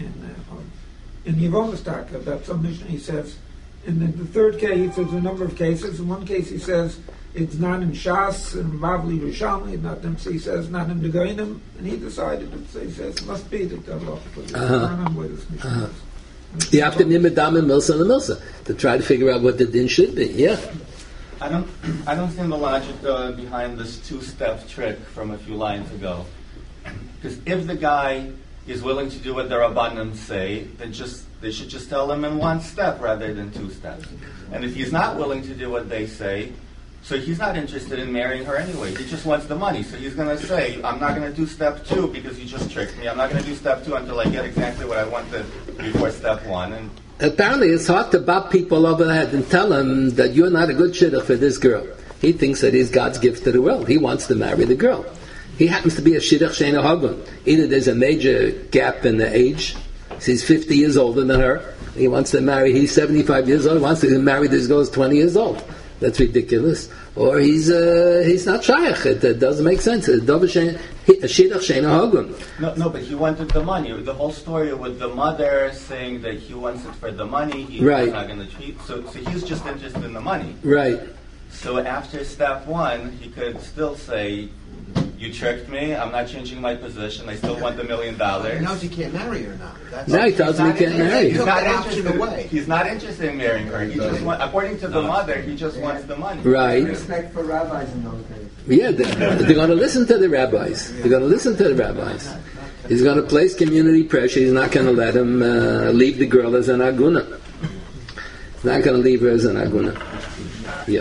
S4: in Yevamostak, about some Mishnah, he says, in the third case, there's a number of cases. In one case, he says, it's not in Shas, and Bavli Rishalmi, not in, so he says, not in the Goinim, and he decided, so he says, it must be that the halacha. I don't remember where this Mishnah is.
S3: You have to be medam and milsa and milsa to try to figure out what the din should be. Yeah.
S8: I don't see the logic behind this two-step trick from a few lines ago. Because if the guy is willing to do what the Rabbanim say, then they should just tell him in one step rather than two steps. And if he's not willing to do what they say, so he's not interested in marrying her anyway. He just wants the money. So he's going to say, I'm not going to do step 2 because you just tricked me. I'm not going to do step 2 until I get exactly what I wanted before step 1. And
S3: apparently it's hard to bop people over the head and tell them that you're not a good shidduch for this girl. He thinks that he's God's gift to the world. He wants to marry the girl. He happens to be a shidduch she'eino hagun. Either there's a major gap in the age, he's 50 years older than her, he wants to marry, he's 75 years old, he wants to marry this girl who's 20 years old. That's ridiculous. Or he's not shaykh. It doesn't make sense. A shidduch she'eino hagun.
S8: No, but he wanted the money. The whole story with the mother saying that he wants it for the money, he's
S3: right.
S8: not going to treat. So he's just interested in the money.
S3: Right.
S8: So after step 1, he could still say, you tricked me, I'm not changing my position, I still want the $1 million.
S9: He knows he can't marry her now.
S3: Now he tells me he can't marry
S9: her.
S8: He's not interested in marrying her. He just according to the mother, he just wants the money.
S3: Right.
S10: Respect for rabbis in those days.
S3: Yeah, they're going to listen to the rabbis. They're going to listen to the rabbis. He's going to place community pressure. He's not going to let him leave the girl as an aguna. He's not going to leave her as an aguna. Yeah.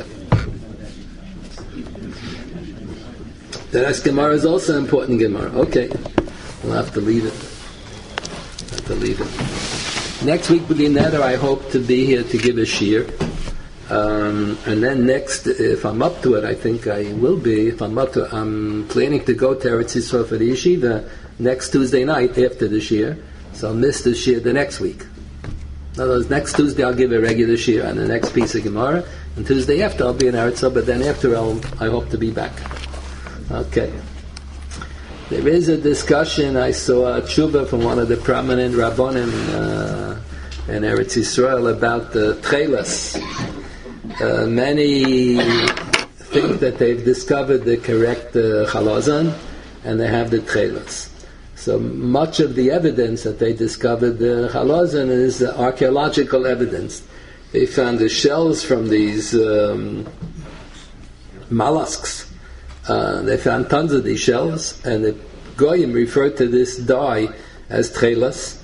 S3: The last Gemara is also important Gemara. Okay. We'll have to leave it. Next week, with the Neder, I hope to be here to give a shir. And then next, if I'm up to it, I think I will be. If I'm up to it, I'm planning to go to Eretz Yisrael for the yeshiva next Tuesday night after the shir. So I'll miss the shir the next week. In other words, next Tuesday I'll give a regular shir on the next piece of Gemara. And Tuesday after I'll be in Eretz Yisrael, but then after I hope to be back. Okay. There is a discussion. I saw a tshuva from one of the prominent rabbonim in Eretz Yisrael about the tchelas. Many think that they've discovered the correct chalazon, and they have the tchelas. So much of the evidence that they discovered the chalazon is archaeological evidence. They found the shells from these mollusks. They found tons of these shells, and the Goyim referred to this dye as tchelas.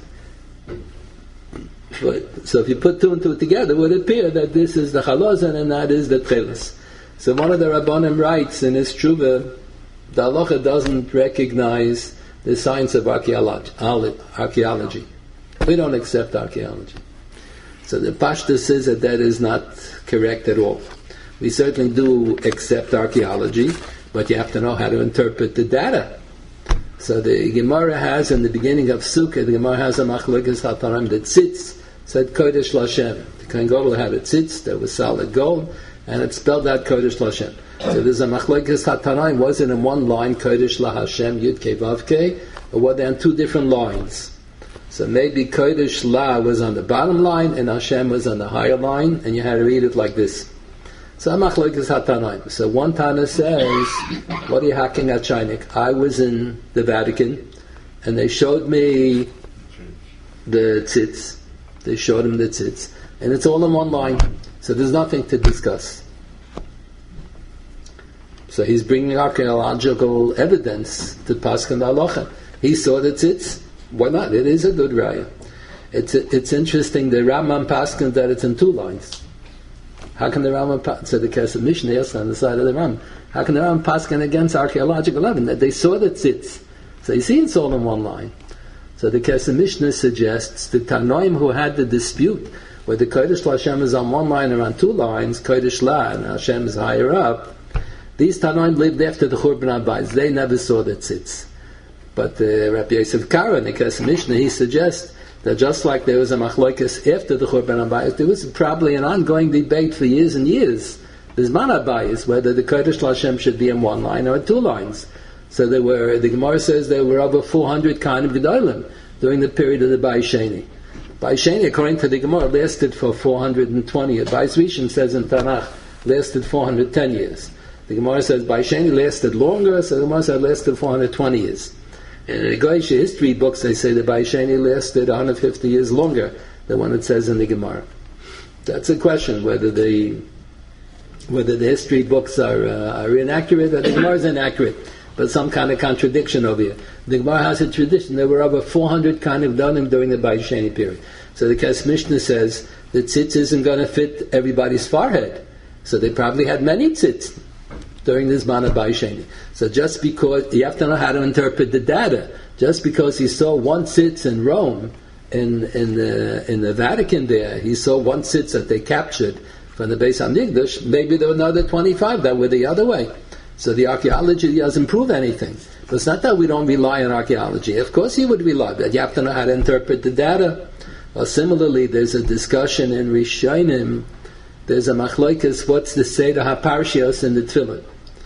S3: So if you put two and two together, it would appear that this is the chalazon and that is the tchelas. So one of the Rabbanim writes in his tshuva, the halacha doesn't recognize the science of archaeology. We don't accept archaeology. So the Pashta says that is not correct at all. We certainly do accept archaeology, but you have to know how to interpret the data. So the Gemara has, in the beginning of Sukkah, the Gemara has a machlokes hatanim that tzitz said Kodesh Lashem. The Kohen Gadol had a tzitz that was solid gold, and it spelled out Kodesh Lashem. So there's a machlokes hatanim. Was it in one line Kodesh LaHashem Yud Kei Vav Kei, or were they on two different lines? So maybe Kodesh La was on the bottom line and Hashem was on the higher line, and you had to read it like this. So machlokes hatanim. So one Tana says, "What are you hacking at Shainik? I was in the Vatican, and they showed me the tzitz. They showed him the tzitz, and it's all in one line. So there's nothing to discuss." So he's bringing archaeological evidence to Paskan Halacha. He saw the tzitz. Why not? It is a good raya. It's interesting. The Rambam Paskan that it's in two lines. How can the Rambam so the Kesef Mishnah is on the side of the Rambam? How can the Rambam paskin against archaeological evidence that they saw the tzitz? So you see, it's all in one line. So the Kesef Mishnah suggests the Tanoim who had the dispute where the Kodesh Lashem is on one line or on two lines, Kodesh La and Hashem is higher up. These Tanoim lived after the Churban Abayis. They never saw the tzitz. But Rabbi Yosef Karo in the Kesef Mishnah, he suggests that just like there was a machlokes after the Churban Abayis, there was probably an ongoing debate for years and years. There's man Abayis, whether the Kodesh Lashem should be in one line or in two lines. So the Gemara says there were over 400 kind of Gedolim during the period of the Bayis Sheni. Bayis Sheni, according to the Gemara, lasted for 420 years. Bayis Rishon says in Tanakh, lasted 410 years. The Gemara says Bayis Sheni lasted longer, so the Gemara says it lasted 420 years. In the Goyish history books, they say the Bayis Sheni lasted 150 years longer than what it says in the Gemara. That's a question, whether the history books are inaccurate or the Gemara is inaccurate. But some kind of contradiction over here. The Gemara has a tradition. There were over 400 kind of danim during the Bayis Sheni period. So the Kesef Mishnah says the tzitz isn't going to fit everybody's forehead. So they probably had many tzitz during this man of Bayis Sheni. So just because, you have to know how to interpret the data. Just because he saw one tzitz in Rome, in the Vatican there, he saw one tzitz that they captured from the Beis HaMikdash, maybe there were another 25 that were the other way. So the archaeology doesn't prove anything. But it's not that we don't rely on archaeology. Of course you would rely, but you have to know how to interpret the data. Well, similarly, there's a discussion in Rishonim. There's a machlokes, what's the Seder HaParshios in the Tefillin?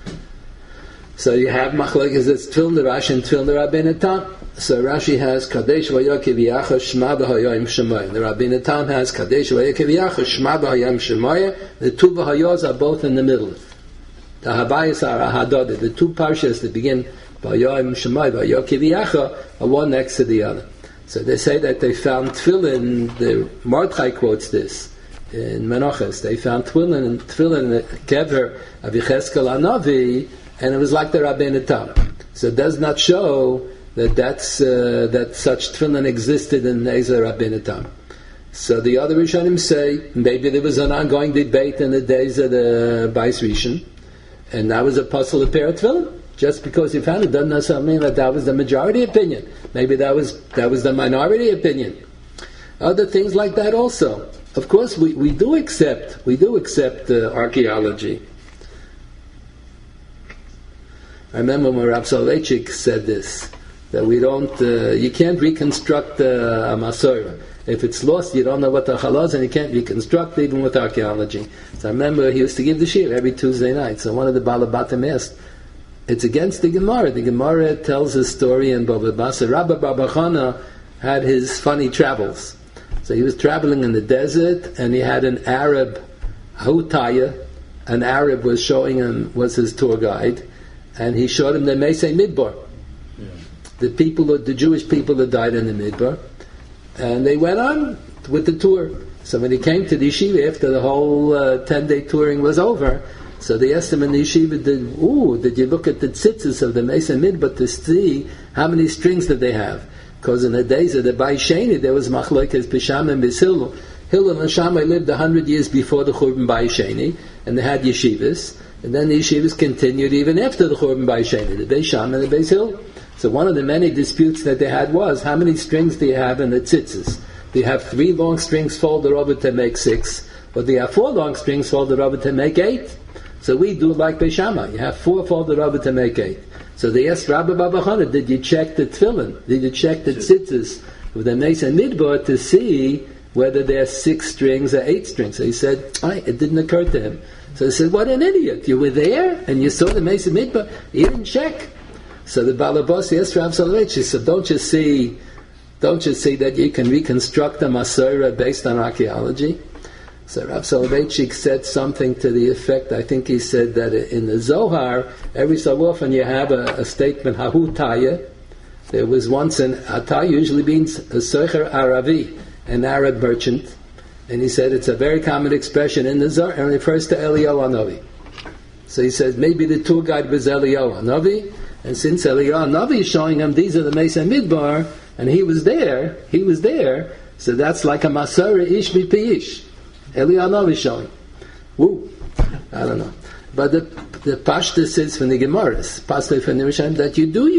S3: So you have machlokes, it's Tefillin the Rashi and Tefillin the Rabbeinu Tam. So Rashi has Kadesh V'Yokev Yacha Shema B'Hayoyim Shemayim. The Rabbeinu Tam has Kadesh V'Yokev Yacha Shema B'Hayoyim Shemayim. The two B'Hayos are both in the middle. The Habayis are Ahadod. The two parshas that begin V'Hayoyim Shemayim V'Yokev Yacha are one next to the other. So they say that they found Tefillin, the Mordechai quotes this in Menachos. They found Tefillin in the Kever of Yecheskel HaNavi, and it was like the Rabbeinu Tam. So it does not show that that such tefillin existed in Nezer Rabbeinu Tam. So the other Rishonim say maybe there was an ongoing debate in the days of the Bais Rishon, and that was a puzzle of pair of tefillin. Just because you found it doesn't necessarily mean that was the majority opinion. Maybe that was the minority opinion. Other things like that also. Of course, we do accept archaeology. I remember when Rav Soloveitchik said this, that you can't reconstruct a Masorah. If it's lost, you don't know what the halal is, and you can't reconstruct even with archaeology. So I remember he used to give the shir every Tuesday night. So one of the Balabatim asked, it's against the Gemara. The Gemara tells a story in Bava Basra. Rabbi Bar Chana had his funny travels. So he was traveling in the desert, and he had an Arab, Hutaya, an Arab was was his tour guide, and he showed him the Mesei Midbar. Yeah. The Jewish people that died in the Midbar. And they went on with the tour. So when he came to the yeshiva after the whole 10-day touring was over, so they asked him in the yeshiva, did you look at the tzitzis of the Mesa Midbar to see how many strings did they have? Because in the days of the Bais Sheni, there was Machlokes Bisham and Bishillel. Hillel and Shammai lived 100 years before the Churban Bais Sheni, and they had yeshivas. And then the yeshivas continued even after the Churban Bais Sheni, the Beis Shammai and the Beis Hillel. So one of the many disputes that they had was, how many strings do you have in the tzitzis? Do you have 3 long strings folded over to make 6? Or do you have 4 long strings folded over to make 8? So we do like Beis Shammai. You have 4 folded over to make 8. So they asked Rabbi Bar Chana, did you check the tefillin? Did you check the tzitzis with the Mesa Midbar to see whether they're 6 strings or 8 strings? So he said, it didn't occur to him. So he said, what an idiot. You were there and you saw the Mesa Midbar. You didn't check. So the Balabos asked Rav Soloveitchik, so don't you see that you can reconstruct a Masorah based on archaeology? So Rav Soloveitchik said something to the effect, I think he said that in the Zohar, every so often you have a statement, Hahutaya. There was once Atah usually means a Socher Aravi, an Arab merchant. And he said it's a very common expression in the Zohar, and it refers to Eliyahu Hanavi. So he said maybe the tour guide was Eliyahu Hanavi, and since Eliyahu Hanavi is showing him these are the Mesa Midbar, and he was there, so that's like a Masorah ish bipi ish. Eliyahu Hanavi is showing. Woo! I don't know. But the Pashta says from the Gemaras, Pashta from the Rishonim, that you do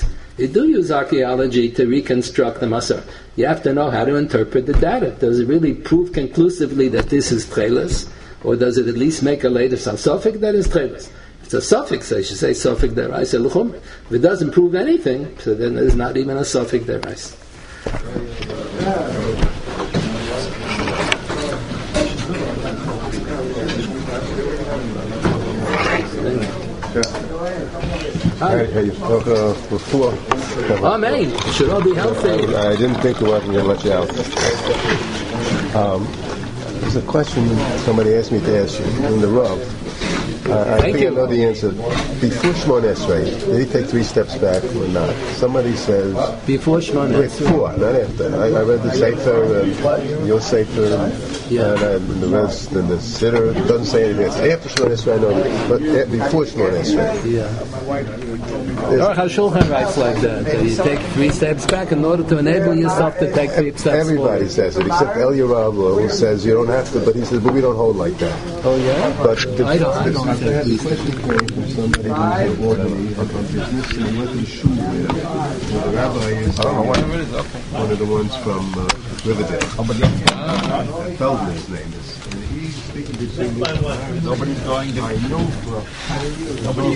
S3: use archaeology to reconstruct the Masorah. You have to know how to interpret the data. Does it really prove conclusively that this is Tcheles, or does it at least make a later suffix that is Tcheles? It's a suffix, I should say, suffix deraisa l'chumra. If it doesn't prove anything, so then there's not even a suffix deraisa.
S10: Before.
S3: Amen. Should all be healthy.
S10: I didn't think we weren't going to let you out. There's a question somebody asked me to ask you in the Rav. I think I know the answer. Before Shmon Esrei, did he take 3 steps back or not? Somebody says...
S3: Before Shmon Esrei?
S10: Before, not after. I read the Sefer, and your Sefer, and the rest, and the Siddur. It doesn't say anything else. After Shmon Esrei, I know, but before Shmon Esrei.
S3: Yeah. Or HaShulchan writes like that. You take 3 steps back in order to enable yourself to take 3 steps
S10: Everybody
S3: forward. Says
S10: it, except Eliyahu who says you don't have to, but he says, but we don't hold like that.
S3: Oh, yeah?
S10: But
S3: I don't.
S10: I had a question for you from somebody who's an orderly about business, and he went to the shul where the rabbi is one of the ones from Riverdale. Feldman, his name is. And he's speaking between nobody's going to. I know for a fact.